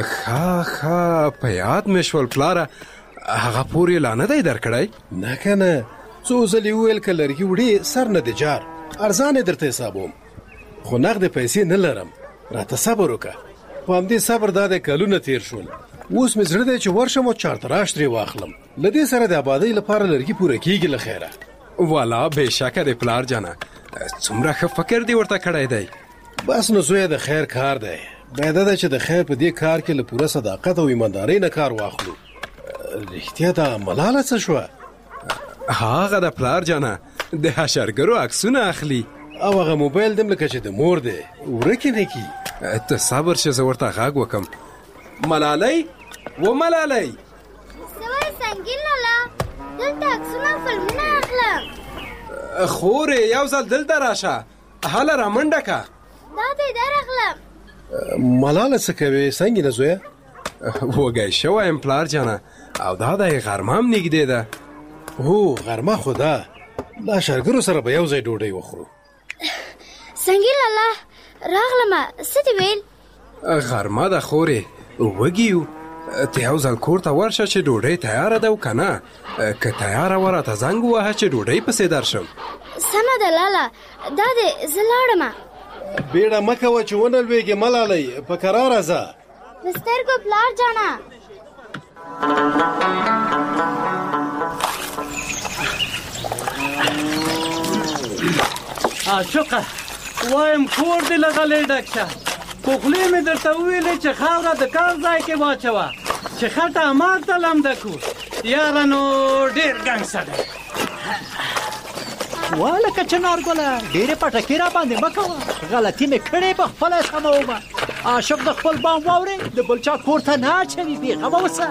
ښه په یاد مې شول پلاره، هغه پور یې لا نه دی درکړی؟ نه که نه، څو ځلې وویل که لرګي وړې سر نه دی جار، ارزان یې درته حسابوم، خو نغدې پیسې نه لرم. راته صبر وکړه. په همدې صبر دا د کلونه تیر شول. اوس مې زړه دی چې ورشم او چارتراش ترې واخلم. له دې سره د آبادۍ لپاره لرګي پوره کېږي له خیره. والا بېشکه دی پلار جانه، څومره ښه فکر دې ورته کړی دی. بس نو زویه د خیر کار دی. باید ده چې د خیر په دې کار کې له پوره صداقت او ایماندارۍ نه کار واخلو. رښتیا دا ملاله څه شوه؟ هغه د پلار جانه د حشرګرو عکسونه اخلي، او هغه موبایل دم لکه چې د مور دی ورکې نه کی. ته صبر شه، زه ورته غږ وکم. ملالۍ و ملالۍ، څه وایې سنګین لالا؟ دلته عکسونه او فلمونه اخلم. خورې یو ځل دلته راشه، هله رامنډه که. دا دی درغلم. ملاله څه کوې سنګینه زویه؟ وږی شوی یم پلار جانه، او دا د غرمه هم نږدې ده. هو غرمه خو ده، دا شرګرو سره به یو ځای ډوډۍ وخورو. سنګین لالا راغلمه، څه دې ویل؟ غرمه ده خورې، وږي یو. ته یو ځل کور ته ورشه چې ډوډۍ تیاره ده او که نه، که تیاره وه راته زنګ ووهه چې ډوډۍ پسې درشم. سمه ده لالا، دا دې زه لاړمه. بیړه مه کوه چې ونه لوېږې ملالۍ، په کراره ځه. د سترګو پلار جانه. عاشقه وایم کور دې له غلې ډک شه. په خولې مې درته وویلې چې خاوره د کار ځای کې واچوه، چې خټه ماته لمده کړو. یاره نو ډېر ګنګسه دی. والکه چنارګله ډېرې پټکې را باندې مه کوه، غلطي مې کړې په خپله سمومه. عاشق د خپل بام واورې د بل چا کور ته نه اچوي، بېغمه اوسه.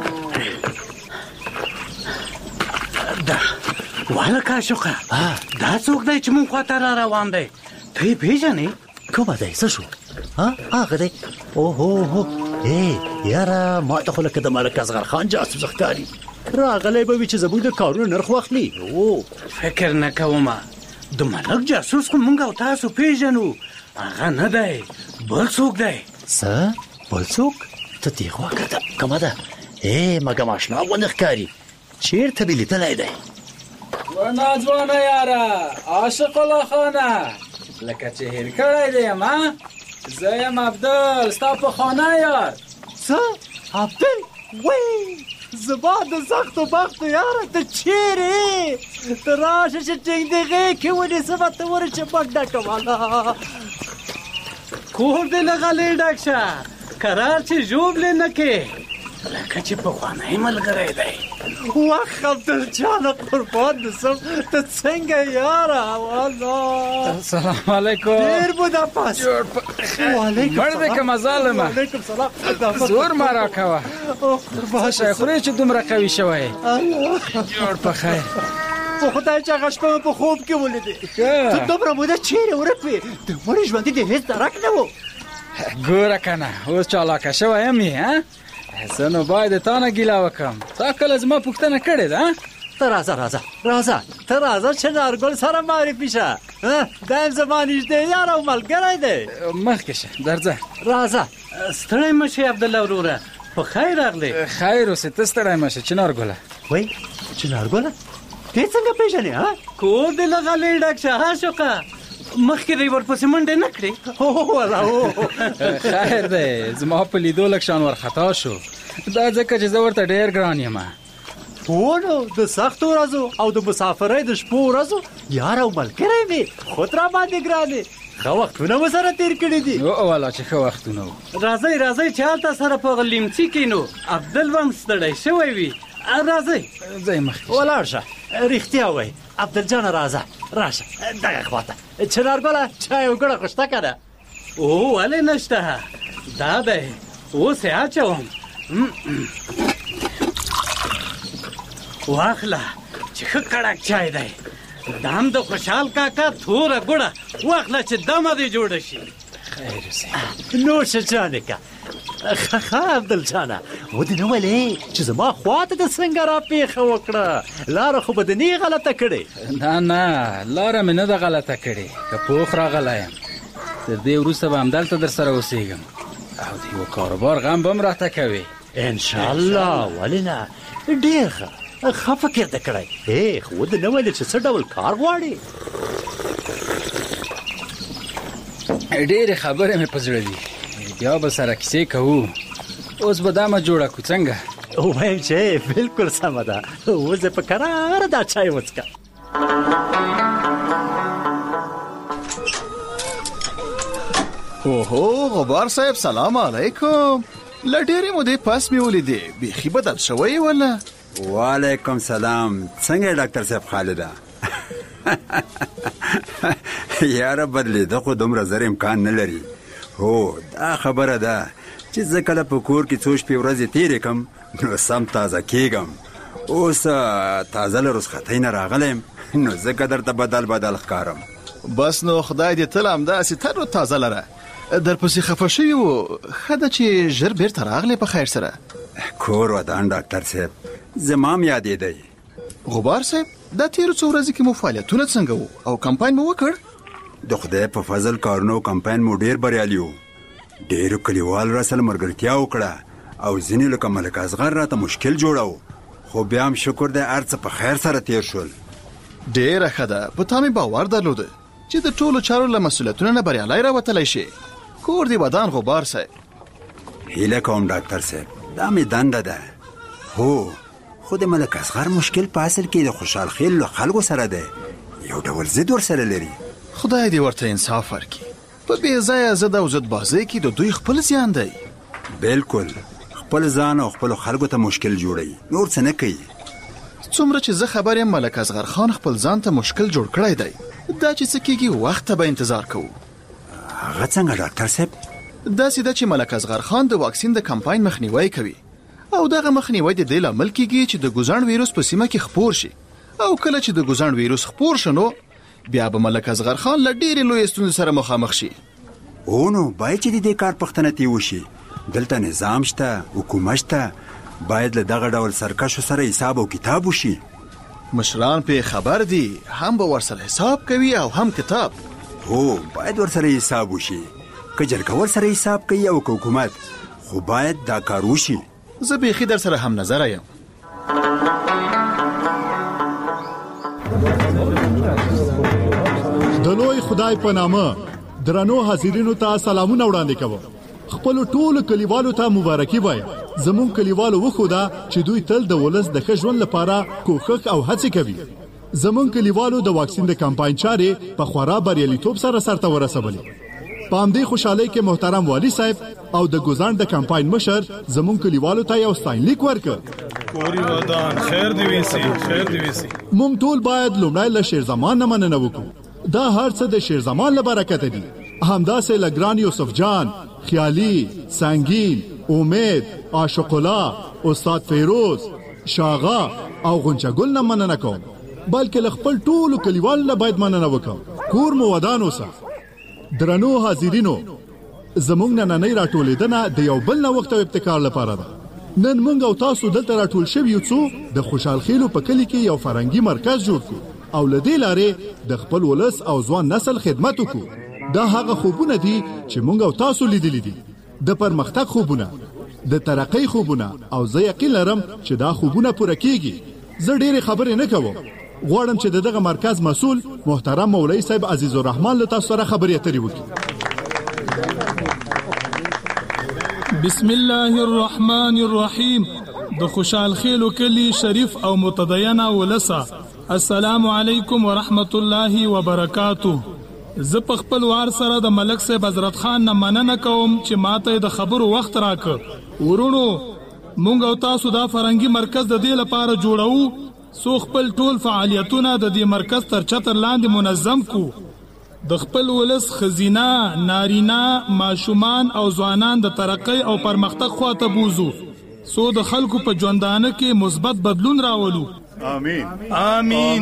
والکه عاشقه دا څوک دی چې مونږ خواته را روان دی؟ ته یې پېژنې؟ کومه دی؟ څه شو؟ هغه دی؟ اوهو یاره ما ته خو لکه د ملک اصغر خان جاسوس ښکاري. راغلی به وي چې زموږ د کارونو نرخ واخلي. فکر نه کومه، د ملک جاسوس خو مونږ او تاسو پېژنو، هغه نه دی، بل څوک دی. څه بل څوک؟ ته دې خوا کته کومه ده؟ مګم اشنا غوندې ښکاري، چېرته دې لیدلی دی؟ ناځوانه یاره عاشق الله خانه، لکه چې هېر کړی دی یم. زه یم عبدل، ستا پخوانی یار. څه عبدل؟ وی زما د سختو بختو یاره، ته چیرې؟ ته راشه چې ټینګ دې غېږ کې ونیسمه، ته ورشه منډه کوله. کور دې له غلې ډک شه، کرار چې ژوبلې نه کې، لکه چې پخوانی ملګری دی. وخت عبدل جانه قربان دسم، ته څنګه یاره؟ والله السلام علیکم. ډېر بوده پس. مړ دې که مظالمه. وعلیکم سلام. زور ما را کوه، څه شی خورې چې دومره قوي شوی؟ جوړ په خیر. په خدای چې هغه شپه مې په خوب کې ولیدې. ته دومره موده چیرې ورک وې؟ د مړي ژوندي دې هېڅ درک نه و. ګوره که نه اوس چالاکه شوی یم یې. زه نو باید د تا نه ګیله وکړم. تا کله زما پوښتنه کړې ده؟ ته راځه ته راځه چې نارګل سره معرفي شه. دا یم زما نږدې یار او ملګری دی. مخکې شه درځه. راځه. ستړی مه شې عبدالله وروره، په خیر راغلی. خیر اوسې، ته ستړی مه شه. چنارګله وایي چنارګله دې څنګه پېژنې؟ کور دې له غلې ډک شه عاشقه، مخکې دی ورپسې منډې نه کړې؟ هو والا هو خیر دی، زما په لیدو لږ شان ورخطا شو، دا ځکه چې زه ورته ډېر ګران یم. هو نو د سختو ورځو او د مسافرۍ د شپو ورځو یار او ملګری مې خود را باندې ګرانې. ښه وختونه مو سره تېر کړي دي. والا چې ښه وختونه وو. راځئ چې هلته سره په لیمڅي کښېنو، عبدل به هم ستړی شوی وي. راځئ ځئ مخکې ولاړ شه. رښتیا وایي عبدل جانه، راځه راشه دغه خواته. چنارګله چای او ګړه خو شته که نه؟ او ولې نشته، دا دی اوس یې اچوم. واخله چې ښه کړک چای دی، دا هم د خوشحال کاکا توره ګوړه، واخله چې دمه دې جوړه شي. خیر سي نوشه جانې که. ښه عبدل جانه، ودې نه ولې چې زما خواته د څنګه را پیښه وکړه؟ لاره خو به دې غلطه کړې؟ نه لاره مې نه ده غلطه کړې، که پوخ راغلی یم. تر دې وروسته به همدلته در سره اوسېږم او د یوه کاروبار غم به هم راته کوې انشاءالله. ولې نه، ډېر ښه فکر ده کړی. خو ودې نه ویلې چې څه ډول کار غواړې؟ ډېرې خبرې مې په زړه دي، بیا به سره کیسې کوو. اوس به دا مه جوړه کړو څنګه؟ وایم چې بلکل سمه ده، اوس یې په کراره دا چای وڅښه. اوهو غبار صاحب سلام علیکم. له ډېرې مودې پس مې ولیدې، بیخي بدل شوی ولا؟ وعلیکم سلام. څنګه ډاکټر صاحب خالده؟ یاره بدلېده خو دومره زر امکان نه لري. هو دا خبره ده چې زه کله په کور کې څو شپې ورځې تېرې کړم نو سم تازه کېږم. اوس تازه له رخصتۍ نه راغلی یم نو ځکه درته بدل ښکارم. بس نو خدای دې تل همداسې تر و تازه لره. درپسې خفه شوي وو، ښه ده چې ژر بیرته راغلی په خیر سره. کور ودان ډاکټر صاحب، زما م یادېدی. غبار صاحب دا تېرو څو ورځې کې مو فعالیتونه څنګه وو او کمپاین مو وکړ؟ د خدای په فضل کارونو کمپاین مو ډېر بریالي وو. ډېرو کلیوالو راسره ملګرتیا وکړه او ځینې لکه ملک اصغر راته مشکل جوړو، خو بیا هم شکر دی هر څه په خیر سره تېر شول. ډېره ښه ده، په تا مې باور درلوده چې د ټولو چارو له مسؤلیتونو نه بریالی راوتلی شي. کور دې ودان غبار صاحب. هیله کوم ډاکټر صاحب، دا مې دنده ده. هو خو د ملک اصغر مشکل په اصل کې د خوشحال خیل له خلکو سره دی، یو ډول ضد ورسره لري. خدای دې ورته انصاف ورکړي. په بې ځایه ضد او ضد بازۍ کې د دوی خپل زیان دی. بالکل خپل ځان او خپل خلکو ته مشکل جوړوي، نور څه نه کوي. څومره چې زه خبر یم ملک اصغر خان خپل ځان ته مشکل جوړ کړی دی. دا چې څه کېږي وخت ته به انتظار کوو. هغه څنګه ډاکټر صاحب؟ داسې ده چې ملک اصغر خان د واکسین د کمپاین مخنیوی کوي او دغه مخنیوی د دې لامل کېږي چې د ګوزڼ ویروس په سیمه کې خپور شي، او کله چې د ګوزڼ ویروس خپور شنو بیا به ملک اصغر خان له ډېرې لویې ستونزې سره مخامخ شي. نو باید چې د دې کار پوښتنه ترې وشي. دلته نظام شته، حکومت شته، باید له دغه ډول سرکشو سره حساب او کتاب وشي. مشران پې خبر دي، هم به ورسره حساب کوي او هم کتاب. هو باید ورسره حساب وشي، که جرګه ورسره حساب کوي او که حکومت، خو باید دا کار وشي. زه بیخي در سره هم نظره یم. د لوی خدای په نامه درنو حاضرینو ته سلامونه وړاندې کوم. خپل ټولو کلیوالو ته مبارکي وایم. زمون کلیوالو وخوده چې دوی تل د ولس د ښه ژوند لپاره کوښښ او هڅې کوي. زمون کلیوالو د واکسین د کمپاین چارې په خورا بریالیتوب سره سرته ورسولې. په همدې خوشحالۍ کې محترم والی صاحب او د ګوزڼ د کمپاین مشر زمون کلیوالو ته یو ستاینلیک ورکړ. کوري ودان خیر دی ویسي، خیر دی ویسي. موږ ټول باید لومړی له شیرزمان نه مننه وکړو. دا هر څه د شیرزمان له برکته دي. همداسې له ګران یوسف جان، خیالي، سنگین، امید، عاشق الله، استاد فیروز، شاغا او غنچګل نه مننه کوم، بلکې له خپل ټولو کلیوالو نه باید مننه وکړم. کور مو ودان اوسه. درنو حاضرینو، زمونږ نننۍ راټولېدنه د یو بل نوښت او ابتکار لپاره ده. نن موږ او تاسو دلته راټول شوي یو څو د خوشحال خیلو په کلي کې یو فرهنګي مرکز جوړ کړو او له دې لارې د خپل ولس او ځوان نسل خدمت وکړو. دا هغه خوبونه دي چې موږ او تاسو لیدلي دي، د پرمختګ خوبونه، د ترقۍ خوبونه، او زه یقین لرم چې دا خوبونه پوره کیږي. زه ډېرې خبرې نه کوم، غواړم چې دغه مرکز مسؤل محترم مولوي صاحب عزیز الرحمن له تاسو سره خبرې اترې وکړي. بسم الله الرحمن الرحیم. د خوشحال خیلو کلی شریف او متدینه ولسه، السلام علیکم ورحمت الله وبرکاتو. زه په خپل وار سره د ملک صاحب حضرت خان نه مننه کوم چې ماته د خبرو وخت راکړ. ورونو مونږ او تاسو دا فرنګي مرکز د دې لپاره جوړو سو خپل ټول فعالیتونه د دې مرکز تر چتر لاندې منظم کو. د خپل ولس خزینه، نارینا، ماشومان او ځوانان د ترقی او پرمختګ خواته بوزو سو د خلکو په ژوندانه کې مثبت بدلون راولو. آمین آمین.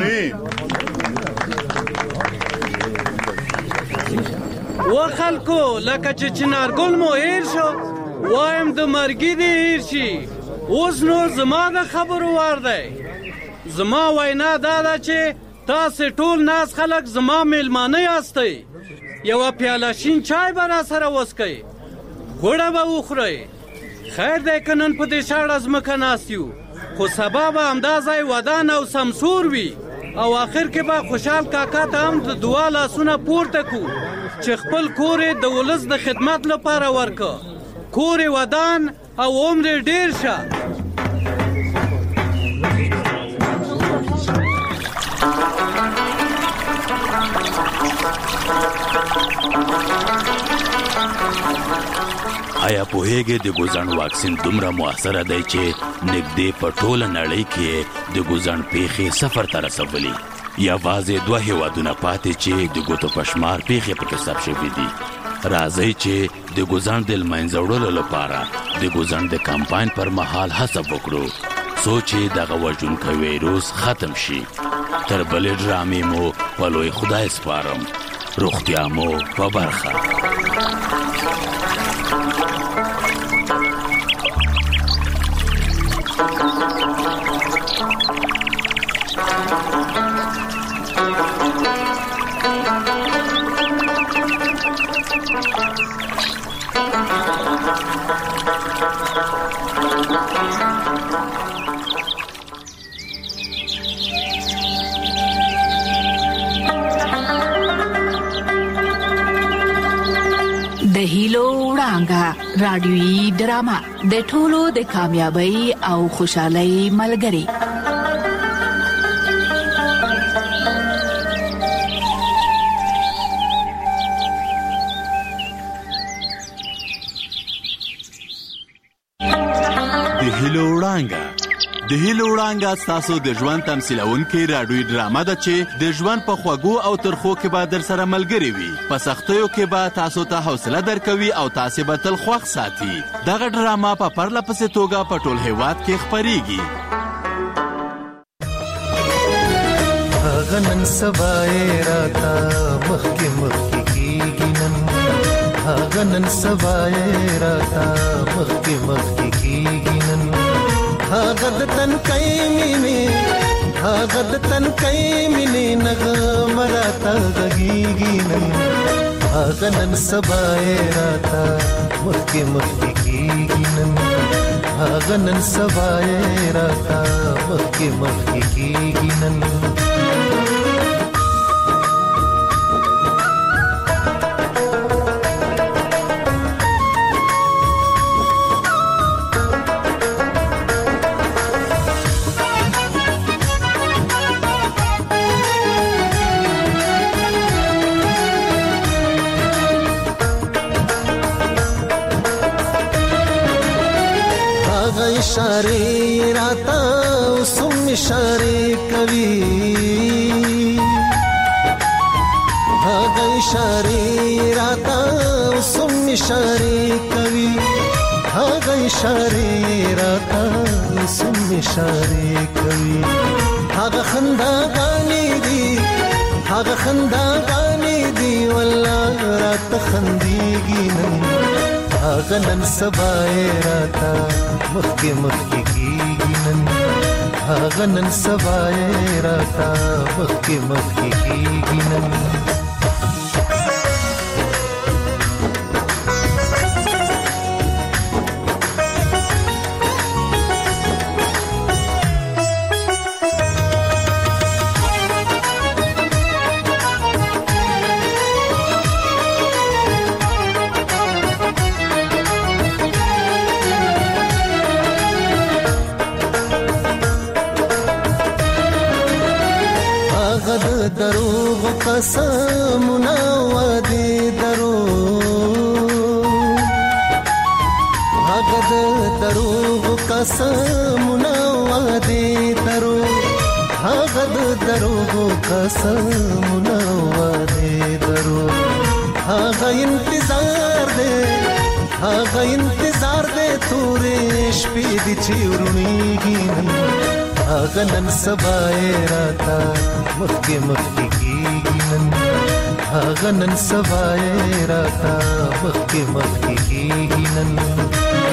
و خلکو لکه چې چنارګل مو هیر شو، وایم د مرګي دې هیر شي. اوس نور زما د خبرو وار دی. زما وینا دا ده چې تاسې ټول ناس خلک زما میلمانه یاستئ. یوه پیاله شین چای به را سره وڅکئ، غوړه به وخورئ. خیر دی که نن په دې شاړه ځمکه ناست یو، خو سبا به همدا ځای ودان او سمسور وي. او آخر کې به خوشحال کاکا ته هم د دعا لاسونه پورته کو چې خپل کور د ولس د خدمت لپاره ورکه. کور ودان او عمر ډیر شه. آیا پوهیږئ د ګوزڼ واکسین دومره مؤثره دی چې نږدې په ټوله نړۍ کې د ګوزڼ پیښې صفر ته رسولي؟ یوازې 2 هیوادونه پاتې چې د ګوتو په شمار پیښې پکې ثبت شوي دي. راځئ چې د ګوزڼ د له منځه وړلو لپاره د ګوزڼ د کمپاین پر مهال هڅه وکړو څو چې دغه وژونکی ویروس ختم شي. تر بلې ډرامې مو په لوی خدای سپارم. روغتیا مو په برخه. د هیلو وړانګه رادیويي ډرامه د ټولو د کامیابی او خوشحالۍ ملګری. د هیلو وړانګه ستاسو د ژوند تمثیلونکې راډیويي ډرامه ده چې د ژوند په خوږو او ترخو کې به در سره ملګرې وي. په سختیو کې به تاسو ته حوصله درکوي او تاسې به تل خوښ ساتي. دغه ډرامه په پرله پسې توګه په ټول هیواد کې خپریږي. هغه نن سبا یې راته مخکې کېږي، نن هغه نن سبا یې راته مخکې کېږي. نن هغه د تنکۍ مینې نغمه راته غږېږي. نن هغه نن سبا یې راته مخکې کېږي. نن هغه نن سبا یې راته مخکې کېږي. نن इशारे राता सुम इशारे कवि भागा इशारे राता सुम इशारे कवि भागा इशारे राता सुम इशारे कवि भागा खंदा गानी दी वल्लाह रात खंदीगी नन भागा नन सबाए राता मक्के कېږي. نن هغه نن سبا یې راته مخکې کېږي. نن دروغ قسمونه وعدې دروغ هغه د دروغ قسمونه وعدې دروغ هغه د دروغ قسمونه وعدې دروغ هغه انتظار دې هغه انتظار دې تورې شپې دې چې ورونیږي هغه نن سبا یې راته مخکې مخکې کېږي نن هغه نن سبا یې راته مخکې مخکې کېږي نن